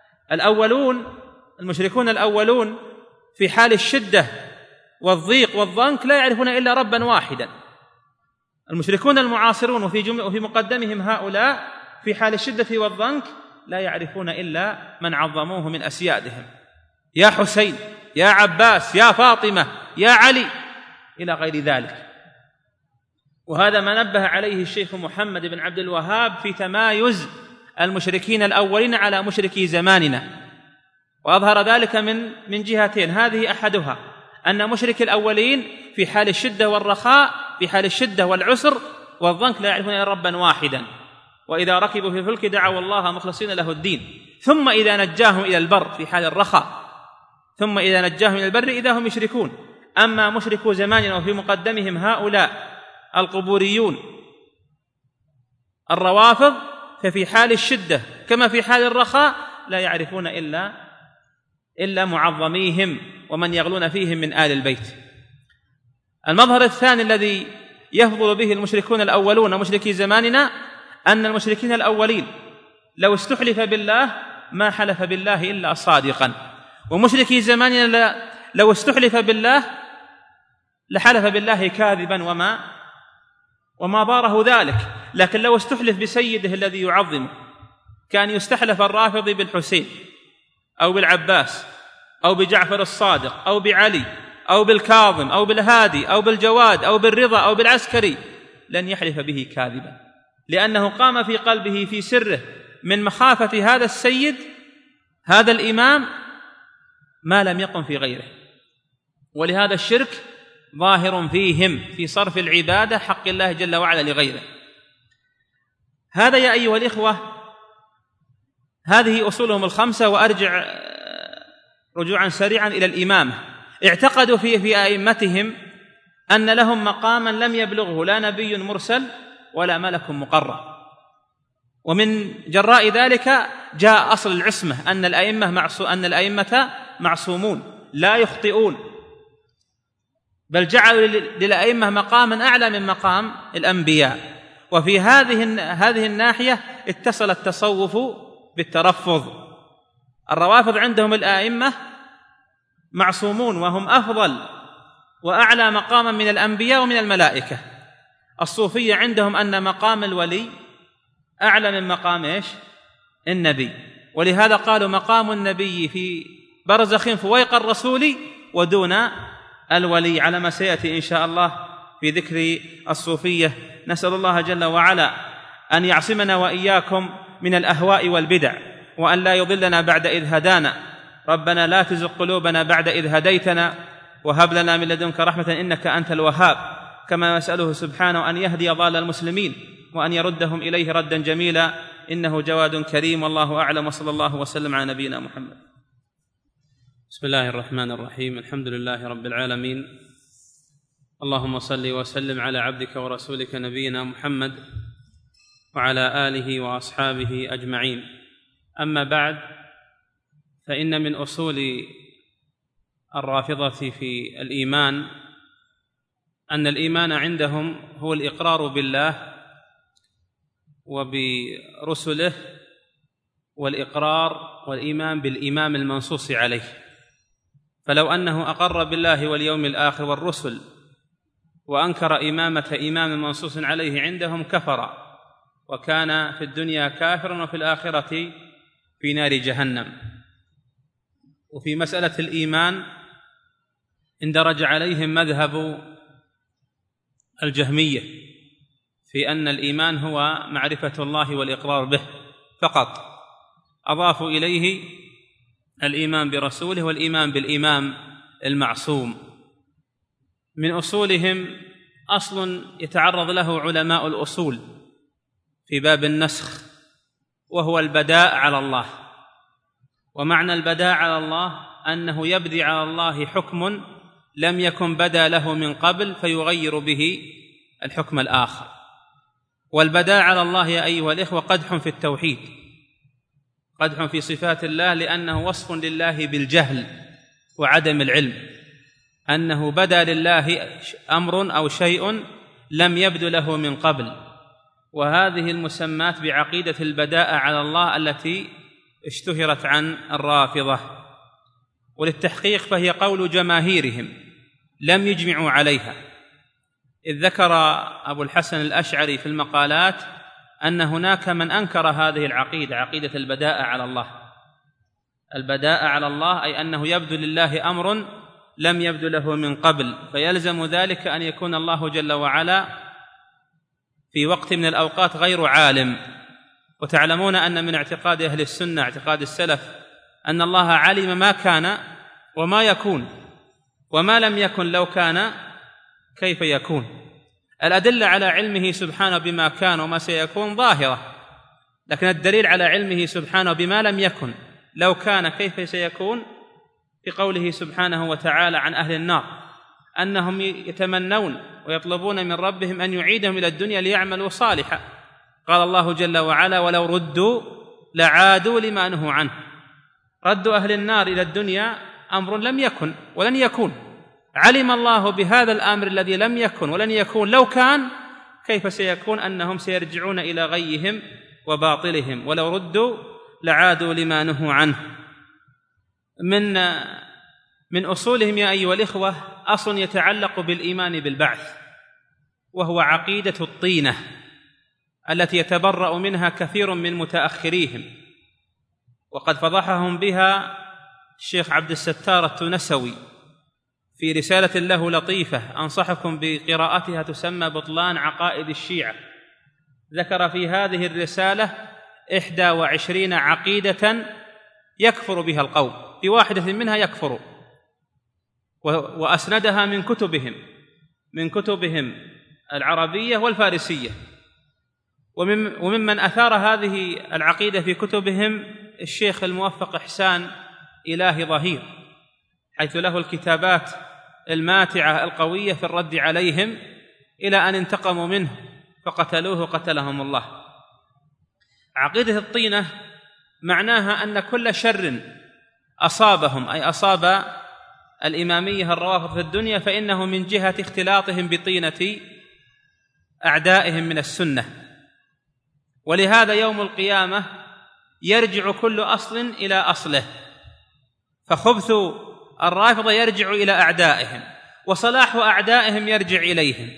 المشركون الأولون في حال الشدة والضيق والضنك لا يعرفون إلا ربا واحدا. المشركون المعاصرون وفي مقدمهم هؤلاء في حال الشدة والضنك لا يعرفون إلا من عظموه من أسيادهم: يا حسين، يا عباس، يا فاطمة، يا علي، إلى غير ذلك. وهذا ما نبه عليه الشيخ محمد بن عبد الوهاب في تمايز المشركين الأولين على مشركي زماننا، وأظهر ذلك من جهتين. هذه أحدها أن مشرك الأولين في حال الشدة والرخاء، في حال الشدة والعسر والضنك لا يعرفون إلا ربا واحدا، وإذا ركبوا في الفلك دعوا الله مخلصين له الدين، ثم إذا نجاهم إلى البر في حال الرخاء، ثم إذا نجاهم إلى البر إذا هم يشركون. أما مشركو زماننا وفي مقدمهم هؤلاء القبوريون الروافض ففي حال الشدة كما في حال الرخاء لا يعرفون إلا معظميهم ومن يغلون فيهم من آل البيت. المظهر الثاني الذي يفضل به المشركون الأولون مشركي زماننا أن المشركين الأولين لو استحلف بالله ما حلف بالله إلا صادقا، ومشركي زماننا لو استحلف بالله لحلف بالله كاذبا وما ضاره ذلك. لكن لو استحلف بسيده الذي يعظمه، كان يستحلف الرافضي بالحسين أو بالعباس أو بجعفر الصادق أو بعلي أو بالكاظم أو بالهادي أو بالجواد أو بالرضا أو بالعسكري، لن يحلف به كاذبا، لأنه قام في قلبه في سره من مخافة هذا السيد هذا الإمام ما لم يقم في غيره. ولهذا الشرك ظاهر فيهم في صرف العبادة حق الله جل وعلا لغيره. هذا يا أيها الإخوة هذه أصولهم الخمسة. وأرجع رجوعا سريعا إلى الإمامة. اعتقدوا في أئمتهم أن لهم مقاما لم يبلغه لا نبي مرسل ولا ملك مقرب، ومن جراء ذلك جاء أصل العصمة أن الأئمة معصومون لا يخطئون، بل جعلوا للأئمة مقاما أعلى من مقام الأنبياء. وفي هذه الناحية اتصل التصوف بالترفض. الروافض عندهم الأئمة معصومون وهم أفضل وأعلى مقاما من الأنبياء ومن الملائكة. الصوفية عندهم أن مقام الولي أعلى من مقام النبي، ولهذا قالوا مقام النبي في برزخ فويق الرسول ودون الولي، على ما سيأتي إن شاء الله في ذكر الصوفية. نسأل الله جل وعلا أن يعصمنا وإياكم من الأهواء والبدع، وأن لا يضلنا بعد إذ هدانا. ربنا لا تزغ قلوبنا بعد إذ هديتنا وهب لنا من لدنك رحمة إنك أنت الوهاب. كما نسأله سبحانه أن يهدي ضال المسلمين وأن يردهم إليه ردا جميلا، إنه جواد كريم. والله أعلم، وصلى الله وسلم على نبينا محمد. بسم الله الرحمن الرحيم. الحمد لله رب العالمين، اللهم صل وسلم على عبدك ورسولك نبينا محمد وعلى آله وأصحابه أجمعين. أما بعد، فإن من أصول الرافضة في الإيمان أن الإيمان عندهم هو الإقرار بالله وبرسله، والإقرار والإيمان بالإمام المنصوص عليه. فلو أنه أقر بالله واليوم الآخر والرسل وأنكر إمامة إمام منصوص عليه عندهم كفر، وكان في الدنيا كافرا وفي الآخرة في نار جهنم. وفي مسألة الإيمان اندرج عليهم مذهب الجهمية في أن الإيمان هو معرفة الله والإقرار به فقط، أضافوا إليه الإيمان برسوله والإيمان بالإمام المعصوم. من أصولهم أصل يتعرض له علماء الأصول في باب النسخ، وهو البداء على الله. ومعنى البداء على الله أنه يبدي على الله حكم لم يكن بدا له من قبل فيغير به الحكم الآخر. والبداء على الله يا أيها الإخوة قدح في التوحيد، قدح في صفات الله، لأنه وصف لله بالجهل وعدم العلم، أنه بدا لله أمر أو شيء لم يبد له من قبل. وهذه المسمات بعقيدة البداء على الله التي اشتهرت عن الرافضة. وللتحقيق فهي قول جماهيرهم لم يجمعوا عليها، إذ ذكر أبو الحسن الأشعري في المقالات أن هناك من أنكر هذه العقيدة، عقيدة البداء على الله. البداء على الله أي أنه يبدو لله أمر لم يبدو له من قبل، فيلزم ذلك أن يكون الله جل وعلا في وقت من الأوقات غير عالم. وتعلمون أن من اعتقاد أهل السنة، اعتقاد السلف، أن الله علم ما كان وما يكون، وما لم يكن لو كان كيف يكون. الأدلة على علمه سبحانه بما كان وما سيكون ظاهرة، لكن الدليل على علمه سبحانه بما لم يكن لو كان كيف سيكون في قوله سبحانه وتعالى عن أهل النار أنهم يتمنون ويطلبون من ربهم أن يعيدهم إلى الدنيا ليعملوا صالحا. قال الله جل وعلا ولو ردوا لعادوا لما نهوا عنه. رد أهل النار إلى الدنيا أمر لم يكن ولن يكون، علم الله بهذا الأمر الذي لم يكن ولن يكون لو كان كيف سيكون أنهم سيرجعون إلى غيهم وباطلهم، ولو ردوا لعادوا لما نهوا عنه. من أصولهم يا أيها الإخوة أصل يتعلق بالإيمان بالبعث، وهو عقيدة الطينة التي يتبرأ منها كثير من متأخريهم، وقد فضحهم بها الشيخ عبد الستار التونسوي في رسالة له لطيفة أنصحكم بقراءتها تسمى بطلان عقائد الشيعة. ذكر في هذه الرسالة 21 عقيدة يكفر بها القوم، في واحدة منها يكفر، وأسندها من كتبهم العربية والفارسية. وممن أثار هذه العقيدة في كتبهم الشيخ الموفق إحسان إلهي ظهير، حيث له الكتابات الماتعة القوية في الرد عليهم، إلى أن انتقموا منه فقتلوه قتلهم الله. عقيدة الطينة معناها أن كل شر أصابهم، أي أصاب الإمامية الروافض في الدنيا، فإنه من جهة اختلاطهم بطينة أعدائهم من السنة. ولهذا يوم القيامة يرجع كل أصل إلى أصله، فخبث الرافضة يرجع إلى أعدائهم، وصلاح أعدائهم يرجع إليهم،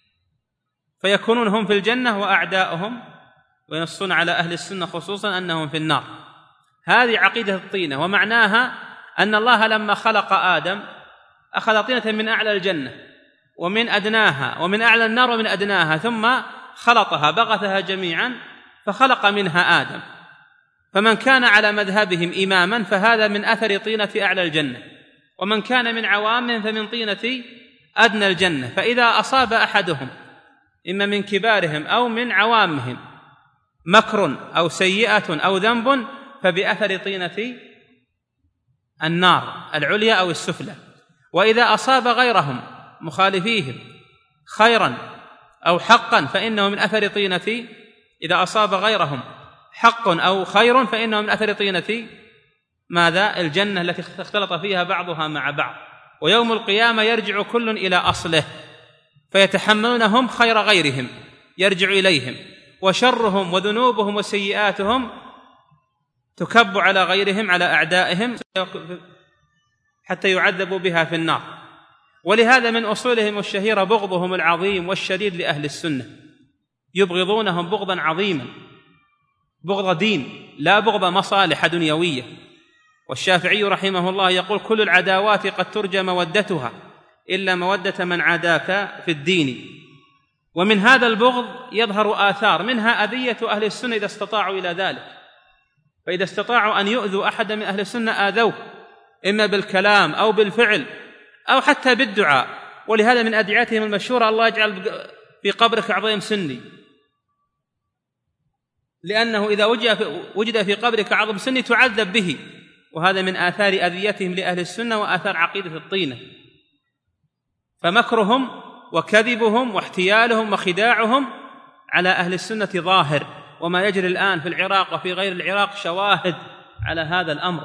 فيكونون هم في الجنة وأعداؤهم، وينصون على أهل السنة خصوصا أنهم في النار. هذه عقيدة الطينة، ومعناها أن الله لما خلق آدم أخذ طينة من أعلى الجنة ومن أدناها، ومن أعلى النار ومن أدناها، ثم خلطها بغثها جميعا فخلق منها آدم. فمن كان على مذهبهم إماما فهذا من أثر طينة أعلى الجنة، ومن كان من عوامهم فمن طينة أدنى الجنة. فإذا أصاب أحدهم إما من كبارهم أو من عوامهم مكر أو سيئة أو ذنب فبأثر طينة النار العليا أو السفلى. وإذا أصاب غيرهم مخالفيهم خيرا أو حقا فإنه من أثر طينة، إذا أصاب غيرهم حق أو خير فإنه من أثر طينة ماذا؟ الجنة التي اختلط فيها بعضها مع بعض. ويوم القيامة يرجع كل إلى أصله، فيتحملونهم خير غيرهم يرجع إليهم، وشرهم وذنوبهم وسيئاتهم تكب على غيرهم على أعدائهم حتى يعذبوا بها في النار. ولهذا من أصولهم الشهيرة بغضهم العظيم والشديد لأهل السنة، يبغضونهم بغضا عظيما، بغض دين لا بغض مصالح دنيوية. والشافعي رحمه الله يقول: كل العداوات قد ترجى مودتها إلا مودة من عاداك في الدين. ومن هذا البغض يظهر آثار، منها أذية أهل السنة إذا استطاعوا إلى ذلك، فإذا استطاعوا أن يؤذوا أحدا من أهل السنة آذوه، إما بالكلام أو بالفعل أو حتى بالدعاء. ولهذا من أدعيتهم المشهورة: الله يجعل في قبرك عظيم سني، لأنه إذا وجد في قبرك عظم سني تعذب به. وهذا من آثار أذيتهم لأهل السنة وآثار عقيدة الطينة. فمكرهم وكذبهم واحتيالهم وخداعهم على أهل السنة ظاهر، وما يجري الآن في العراق وفي غير العراق شواهد على هذا الأمر.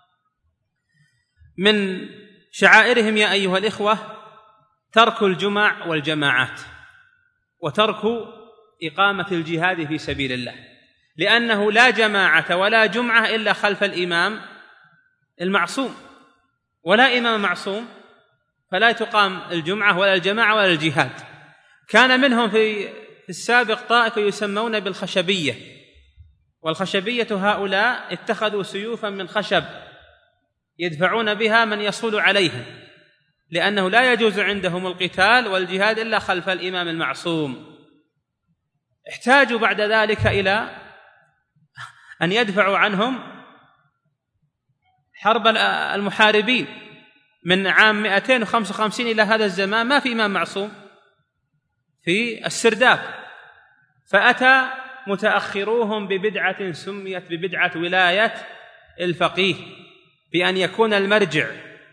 من شعائرهم يا أيها الإخوة ترك الجمع والجماعات، وترك إقامة الجهاد في سبيل الله، لأنه لا جماعة ولا جمعة إلا خلف الإمام المعصوم، ولا إمام معصوم فلا تقام الجمعة ولا الجماعة ولا الجهاد. كان منهم في السابق طائفة يسمون بالخشبية، والخشبية هؤلاء اتخذوا سيوفا من خشب يدفعون بها من يصول عليهم، لأنه لا يجوز عندهم القتال والجهاد إلا خلف الإمام المعصوم. احتاجوا بعد ذلك إلى أن يدفعوا عنهم حرب المحاربين من عام 255 إلى هذا الزمان. ما في إمام معصوم في السرداب، فأتى متأخروهم ببدعة سميت ببدعة ولاية الفقيه، بأن يكون المرجع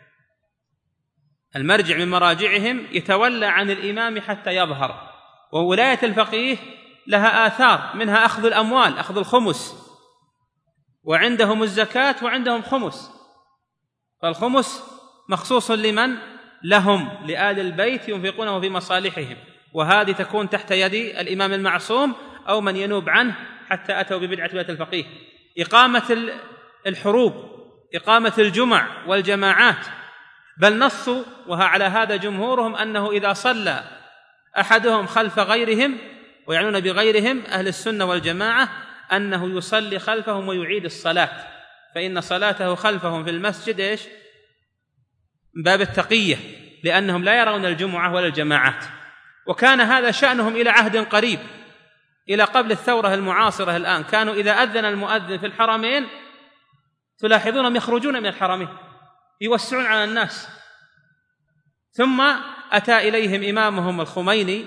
من مراجعهم يتولى عن الإمام حتى يظهر. وولاية الفقيه لها آثار، منها أخذ الأموال، أخذ الخمس، وعندهم الزكاة وعندهم خمس، فالخمس مخصوص لمن؟ لهم، لآل البيت ينفقونه في مصالحهم، وهذه تكون تحت يد الإمام المعصوم أو من ينوب عنه، حتى أتوا ببدعة ولاية الفقيه. إقامة الحروب، إقامة الجمع والجماعات، بل نصوا وعلى هذا جمهورهم أنه إذا صلى أحدهم خلف غيرهم، ويعنون بغيرهم أهل السنة والجماعة، أنه يصلي خلفهم ويعيد الصلاة، فإن صلاته خلفهم في المسجد إيش؟ من باب التقية، لأنهم لا يرون الجمعة ولا الجماعات. وكان هذا شأنهم إلى عهد قريب، إلى قبل الثورة المعاصرة الآن. كانوا إذا أذن المؤذن في الحرمين تلاحظونهم يخرجون من الحرمين يوسعون على الناس. ثم أتى إليهم إمامهم الخميني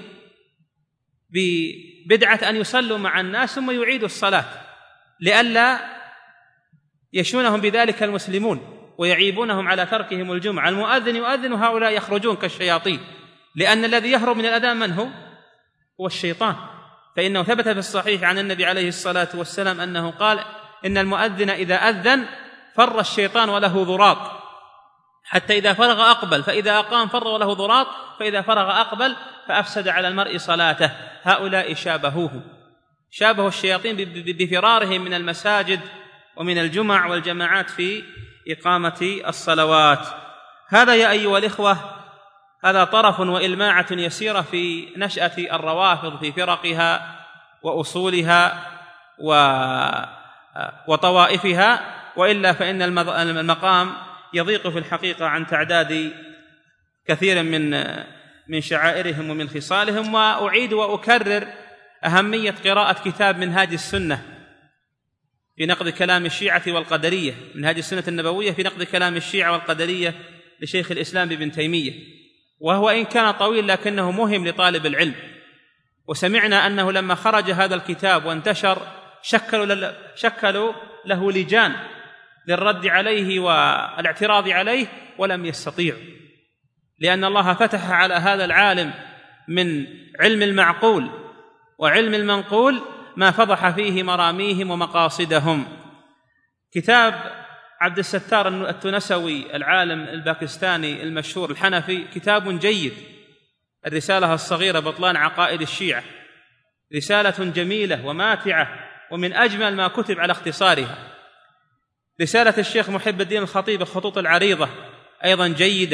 ببدعة أن يصلوا مع الناس ثم يعيدوا الصلاة، لئلا يشونهم بذلك المسلمون ويعيبونهم على تركهم الجمعة. المؤذن يؤذن وهؤلاء يخرجون كالشياطين، لأن الذي يهرب من الأذان من هو؟ هو الشيطان. فإنه ثبت في الصحيح عن النبي عليه الصلاة والسلام أنه قال: إن المؤذن إذا أذن فر الشيطان وله ضراط، حتى إذا فرغ أقبل، فإذا أقام فر وله ضراط، فإذا فرغ أقبل، فأفسد على المرء صلاته. هؤلاء شابهوا الشياطين بفرارهم من المساجد ومن الجمع والجماعات في إقامة الصلوات. هذا يا أيها الإخوة هذا طرف وإلماعة يسيرة في نشأة الروافض في فرقها وأصولها وطوائفها، وإلا فإن المقام يضيق في الحقيقة عن تعداد كثير من شعائرهم ومن خصالهم. وأعيد وأكرر أهمية قراءة كتاب منهاج السنة في نقد كلام الشيعة والقدرية، منهاج السنة النبوية في نقد كلام الشيعة والقدرية لشيخ الإسلام ابن تيمية، وهو إن كان طويل لكنه مهم لطالب العلم. وسمعنا أنه لما خرج هذا الكتاب وانتشر شكلوا له لجان للرد عليه والاعتراض عليه، ولم يستطيعوا، لأن الله فتح على هذا العالم من علم المعقول وعلم المنقول ما فضح فيه مراميهم ومقاصدهم. كتاب عبد الستار التونسوي العالم الباكستاني المشهور الحنفي كتاب جيد، الرسالة الصغيرة بطلان عقائد الشيعة، رسالة جميلة وماتعة ومن أجمل ما كتب على اختصارها. رسالة الشيخ محب الدين الخطيب الخطوط العريضة أيضا جيدة.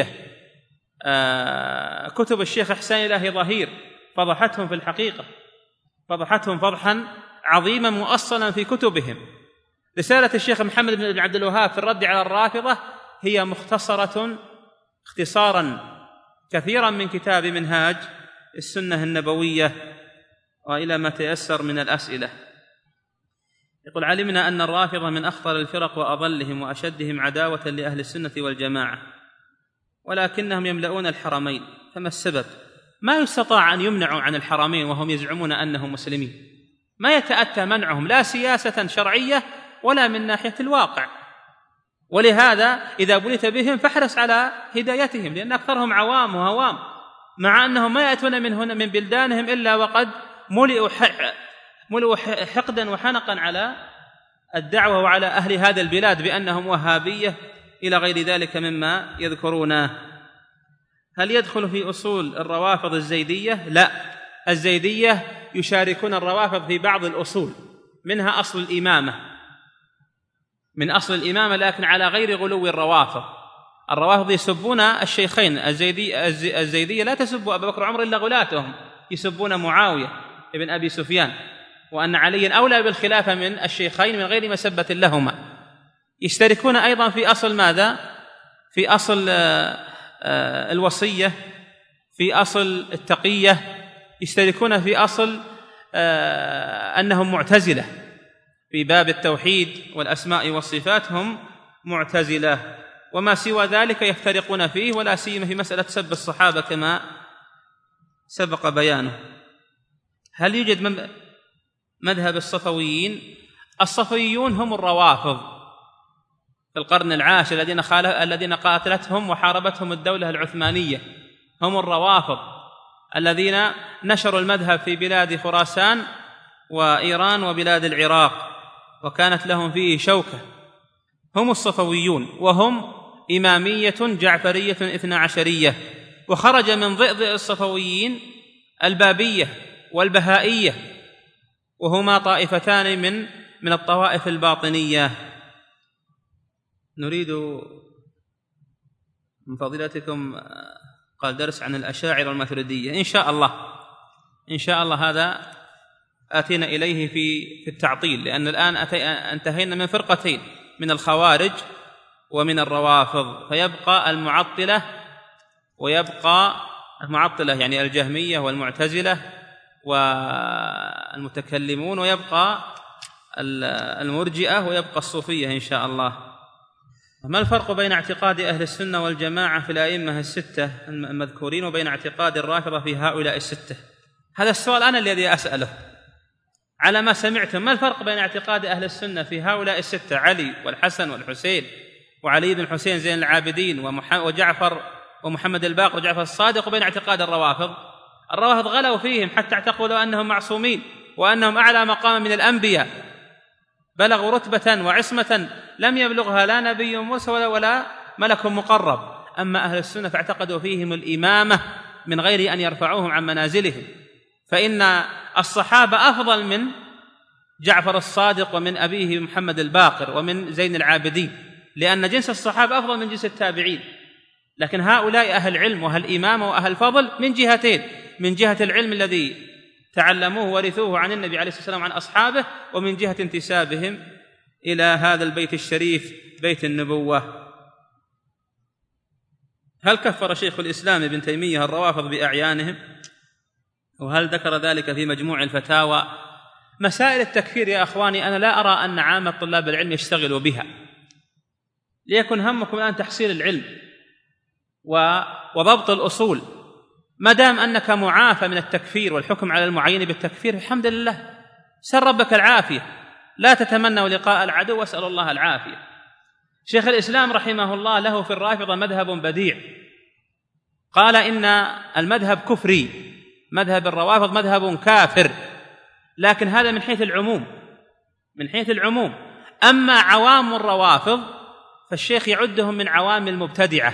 كتب الشيخ إحسان إلهي ظهير فضحتهم في الحقيقة، فضحتهم فضحا عظيما مؤصلا في كتبهم. رسالة الشيخ محمد بن عبد الوهاب في الرد على الرافضة هي مختصرة اختصارا كثيرا من كتاب منهاج السنة النبوية وإلى ما تيسر من الأسئلة. يقول: علمنا أن الرافضة من أخطر الفرق وأضلهم وأشدهم عداوة لأهل السنة والجماعة، ولكنهم يملؤون الحرمين، فما السبب؟ ما يستطاع أن يمنعوا عن الحرمين وهم يزعمون أنهم مسلمين، ما يتأتى منعهم لا سياسة شرعية ولا من ناحية الواقع. ولهذا إذا بليت بهم فاحرص على هدايتهم، لأن أكثرهم عوام وهوام، مع أنهم ما يأتون من هنا من بلدانهم إلا وقد ملئوا حقدا وحنقا على الدعوة وعلى أهل هذا البلاد بأنهم وهابية إلى غير ذلك مما يذكرونه. هل يدخل في أصول الروافض الزيدية؟ لا، الزيدية يشاركون الروافض في بعض الأصول، منها أصل الإمامة، من أصل الإمامة، لكن على غير غلو الروافض. الروافض يسبون الشيخين، الزيدية لا تسب أبا بكر وعمر إلا غلاتهم، يسبون معاوية ابن أبي سفيان، وأن عليا أولى بالخلافة من الشيخين من غير مسبة لهما. يشتركون أيضا في أصل ماذا؟ في أصل الوصية، في أصل التقية، يشتركون في أصل أنهم معتزلة في باب التوحيد والأسماء والصفات، هم معتزلة، وما سوى ذلك يفترقون فيه، ولا سيما في مسألة سب الصحابة كما سبق بيانه. هل يوجد مذهب الصفويين؟ الصفويون هم الروافض في القرن العاشر الذين قاتلتهم وحاربتهم الدولة العثمانية، هم الروافض الذين نشروا المذهب في بلاد خراسان وإيران وبلاد العراق، وكانت لهم فيه شوكة. هم الصفويون، وهم إمامية جعفرية 12، وخرج من ضئضئ الصفويين البابية والبهائية، وهما طائفتان من الطوائف الباطنية. نريد من فضيلتكم قال درس عن الأشاعرة والماتريدية، إن شاء الله هذا آتينا إليه في التعطيل، لأن الآن انتهينا من فرقتين، من الخوارج ومن الروافض، فيبقى المعطلة يعني الجهمية والمعتزلة والمتكلمون، ويبقى المرجئة، ويبقى الصوفية إن شاء الله. ما الفرق بين اعتقاد أهل السنة والجماعة في الأئمة الستة المذكورين وبين اعتقاد الرافضة في هؤلاء الستة؟ هذا السؤال أنا الذي أسأله على ما سمعتم. ما الفرق بين اعتقاد أهل السنة في هؤلاء الستة، علي والحسن والحسين وعلي بن حسين زين العابدين وجعفر ومحمد الباقر وجعفر الصادق، وبين اعتقاد الروافض؟ الروافض غلوا فيهم حتى اعتقدوا أنهم معصومين وأنهم أعلى مقام من الأنبياء، بلغوا رتبة وعصمة لم يبلغها لا نبي مرسل ولا ملك مقرب. أما أهل السنة فاعتقدوا فيهم الإمامة من غير أن يرفعوهم عن منازلهم، فإن الصحابة أفضل من جعفر الصادق ومن أبيه محمد الباقر ومن زين العابدين، لأن جنس الصحابة أفضل من جنس التابعين. لكن هؤلاء أهل علم وأهل إمامة وأهل فضل من جهتين: من جهة العلم الذي تعلموه ورثوه عن النبي عليه الصلاة والسلام عن أصحابه، ومن جهة انتسابهم إلى هذا البيت الشريف بيت النبوة. هل كفر شيخ الإسلام ابن تيمية الروافض بأعيانهم؟ وهل ذكر ذلك في مجموع الفتاوى؟ مسائل التكفير يا أخواني أنا لا أرى أن عامة طلاب العلم يشتغلوا بها، ليكن همكم الآن تحصيل العلم وضبط الأصول. ما دام أنك معافى من التكفير والحكم على المعين بالتكفير الحمد لله، سل ربك العافية، لا تتمنوا لقاء العدو واسأل الله العافية. شيخ الإسلام رحمه الله له في الرافضة مذهب بديع، قال إن المذهب كفري، مذهب الروافض مذهب كافر، لكن هذا من حيث العموم. أما عوام الروافض فالشيخ يعدهم من عوام المبتدعة،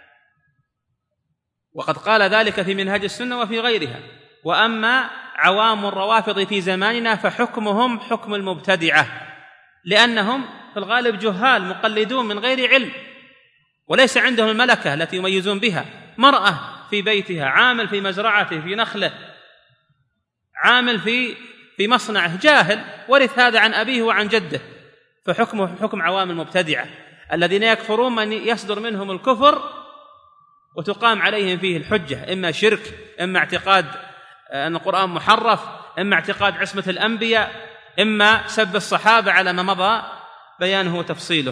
وقد قال ذلك في منهج السنة وفي غيرها. وأما عوام الروافض في زماننا فحكمهم حكم المبتدعة، لأنهم في الغالب جهال مقلدون من غير علم، وليس عندهم الملكة التي يميزون بها. مرأة في بيتها، عامل في مزرعته في نخله، عامل في مصنعه جاهل ورث هذا عن أبيه وعن جده، فحكمه حكم عوام المبتدعة الذين يكفرون من يصدر منهم الكفر وتقام عليهم فيه الحجة، إما شرك، إما اعتقاد أن القرآن محرف، إما اعتقاد عصمة الأنبياء، إما سب الصحابة على ما مضى بيانه وتفصيله.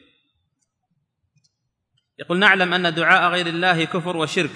يقول: نعلم أن دعاء غير الله كفر وشرك،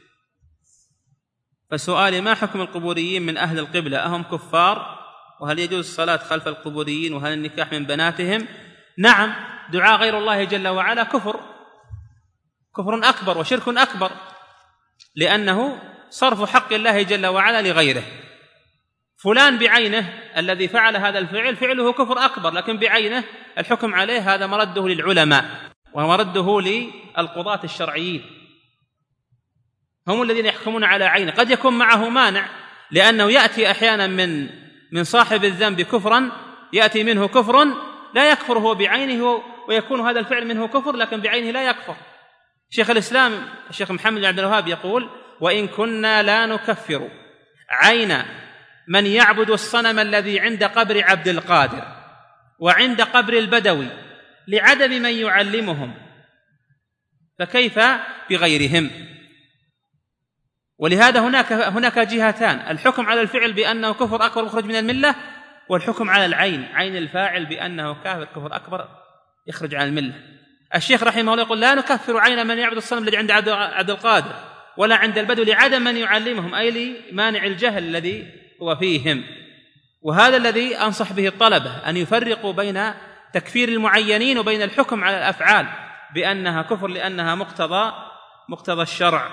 فسؤالي: ما حكم القبوريين من أهل القبلة؟ أهم كفار؟ وهل يجوز الصلاة خلف القبوريين؟ وهل النكاح من بناتهم؟ نعم، دعاء غير الله جل وعلا كفر أكبر وشرك أكبر، لأنه صرف حق الله جل وعلا لغيره. فلان بعينه الذي فعل هذا الفعل فعله كفر أكبر، لكن بعينه الحكم عليه هذا مرده للعلماء ومرده للقضاة الشرعيين، هم الذين يحكمون على عينه. قد يكون معه مانع، لأنه يأتي أحيانا من صاحب الذنب كفرا، يأتي منه كفر لا يكفر هو بعينه، ويكون هذا الفعل منه كفر لكن بعينه لا يكفر. شيخ الإسلام الشيخ محمد بن عبد الوهاب يقول: وإن كنا لا نكفر عين من يعبد الصنم الذي عند قبر عبد القادر وعند قبر البدوي لعدم من يعلمهم، فكيف بغيرهم؟ ولهذا هناك جهتان: الحكم على الفعل بأنه كفر أكبر مخرج من الملة، والحكم على العين، عين الفاعل، بأنه كافر كفر أكبر يخرج عن الملة. الشيخ رحمه الله يقول: لا نكفر عين من يعبد الصنم الذي عند عبد القادر ولا عند البدو لعدم من يعلمهم، أي لمانع الجهل الذي هو فيهم. وهذا الذي أنصح به الطلبة، أن يفرقوا بين تكفير المعينين وبين الحكم على الأفعال بأنها كفر لأنها مقتضى الشرع.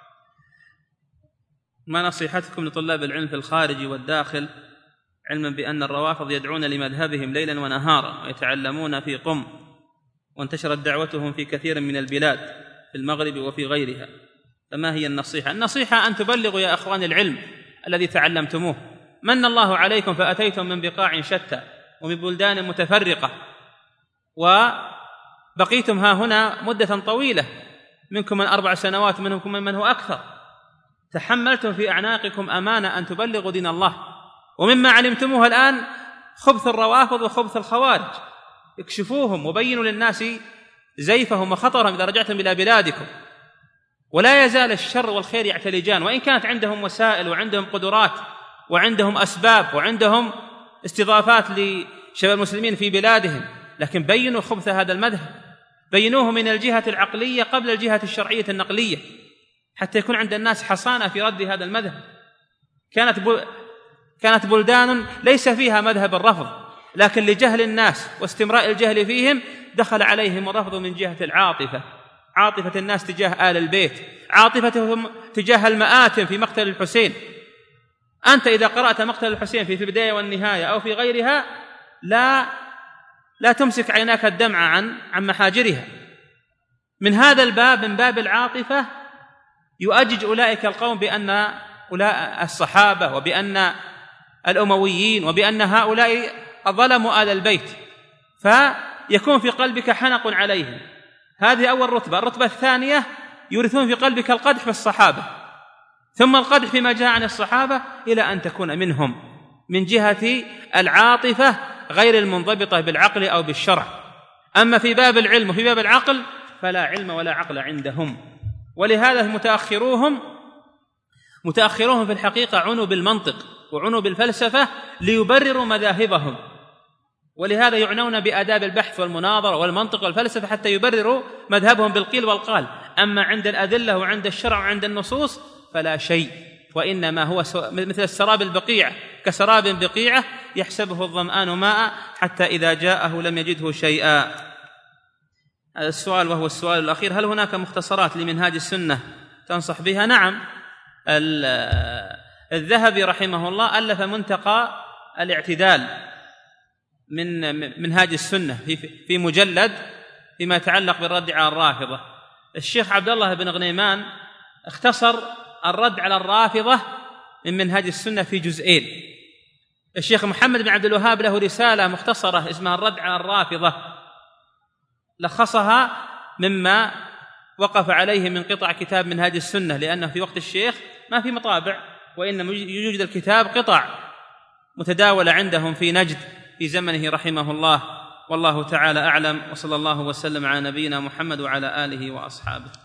ما نصيحتكم لطلاب العلم في الخارج والداخل، علما بأن الروافض يدعون لمذهبهم ليلا ونهارا ويتعلمون في قم، وانتشرت دعوتهم في كثير من البلاد في المغرب وفي غيرها، فما هي النصيحة؟ النصيحة أن تبلغوا يا أخوان العلم الذي تعلمتموه. من الله عليكم فأتيتم من بقاع شتى ومن بلدان متفرقة، وبقيتم ها هنا مدة طويلة، منكم من 4 سنوات، منكم من هو أكثر. تحملتم في أعناقكم أمانة أن تبلغوا دين الله، ومما علمتموه الآن خبث الروافض وخبث الخوارج، اكشفوهم وبينوا للناس زيفهم وخطرهم إذا رجعتم إلى بلادكم. ولا يزال الشر والخير يعتلجان، وإن كانت عندهم وسائل وعندهم قدرات وعندهم أسباب وعندهم استضافات لشباب المسلمين في بلادهم، لكن بينوا خبث هذا المذهب، بينوه من الجهة العقلية قبل الجهة الشرعية النقلية، حتى يكون عند الناس حصانة في رد هذا المذهب. كانت بلدان ليس فيها مذهب الرفض، لكن لجهل الناس واستمراء الجهل فيهم دخل عليهم الرفض من جهة العاطفة، عاطفة الناس تجاه آل البيت، عاطفتهم تجاه المآتم في مقتل الحسين. أنت إذا قرأت مقتل الحسين في البداية والنهاية أو في غيرها لا تمسك عيناك الدمع عن محاجرها. من هذا الباب، من باب العاطفة، يؤجج أولئك القوم بأن أولئك الصحابة وبأن الأمويين وبأن هؤلاء ظلموا آل البيت، فيكون في قلبك حنق عليهم. هذه أول رتبة. الرتبة الثانية، يورثون في قلبك القدح بالصحابة، ثم القدح فيما جاء عن الصحابة، إلى أن تكون منهم من جهة العاطفة غير المنضبطة بالعقل أو بالشرع. أما في باب العلم وفي باب العقل فلا علم ولا عقل عندهم. ولهذا متأخرون في الحقيقة عنوا بالمنطق وعنوا بالفلسفة ليبرروا مذاهبهم، ولهذا يعنون بآداب البحث والمناظرة والمنطق والفلسفة حتى يبرروا مذهبهم بالقيل والقال. أما عند الأدلة وعند الشرع وعند النصوص فلا شيء، وإنما هو مثل السراب البقيع، كسراب بقيعة يحسبه الظمآن ماء حتى إذا جاءه لم يجده شيئا. السؤال وهو السؤال الأخير: هل هناك مختصرات لمنهاج السنة تنصح بها؟ نعم، الذهبي رحمه الله ألف منتقى الاعتدال من منهاج السنة في مجلد فيما يتعلق بالرد على الرافضة. الشيخ عبد الله بن غنيمان اختصر الرد على الرافضة من منهاج السنة في جزئين. الشيخ محمد بن عبد الوهاب له رسالة مختصرة اسمها الرد على الرافضة، لخصها مما وقف عليه من قطع كتاب منهاج السنة، لأنه في وقت الشيخ ما في مطابع، وإنما يوجد الكتاب قطع متداولة عندهم في نجد في زمنه رحمه الله، والله تعالى أعلم، وصلى الله وسلم على نبينا محمد وعلى آله وأصحابه.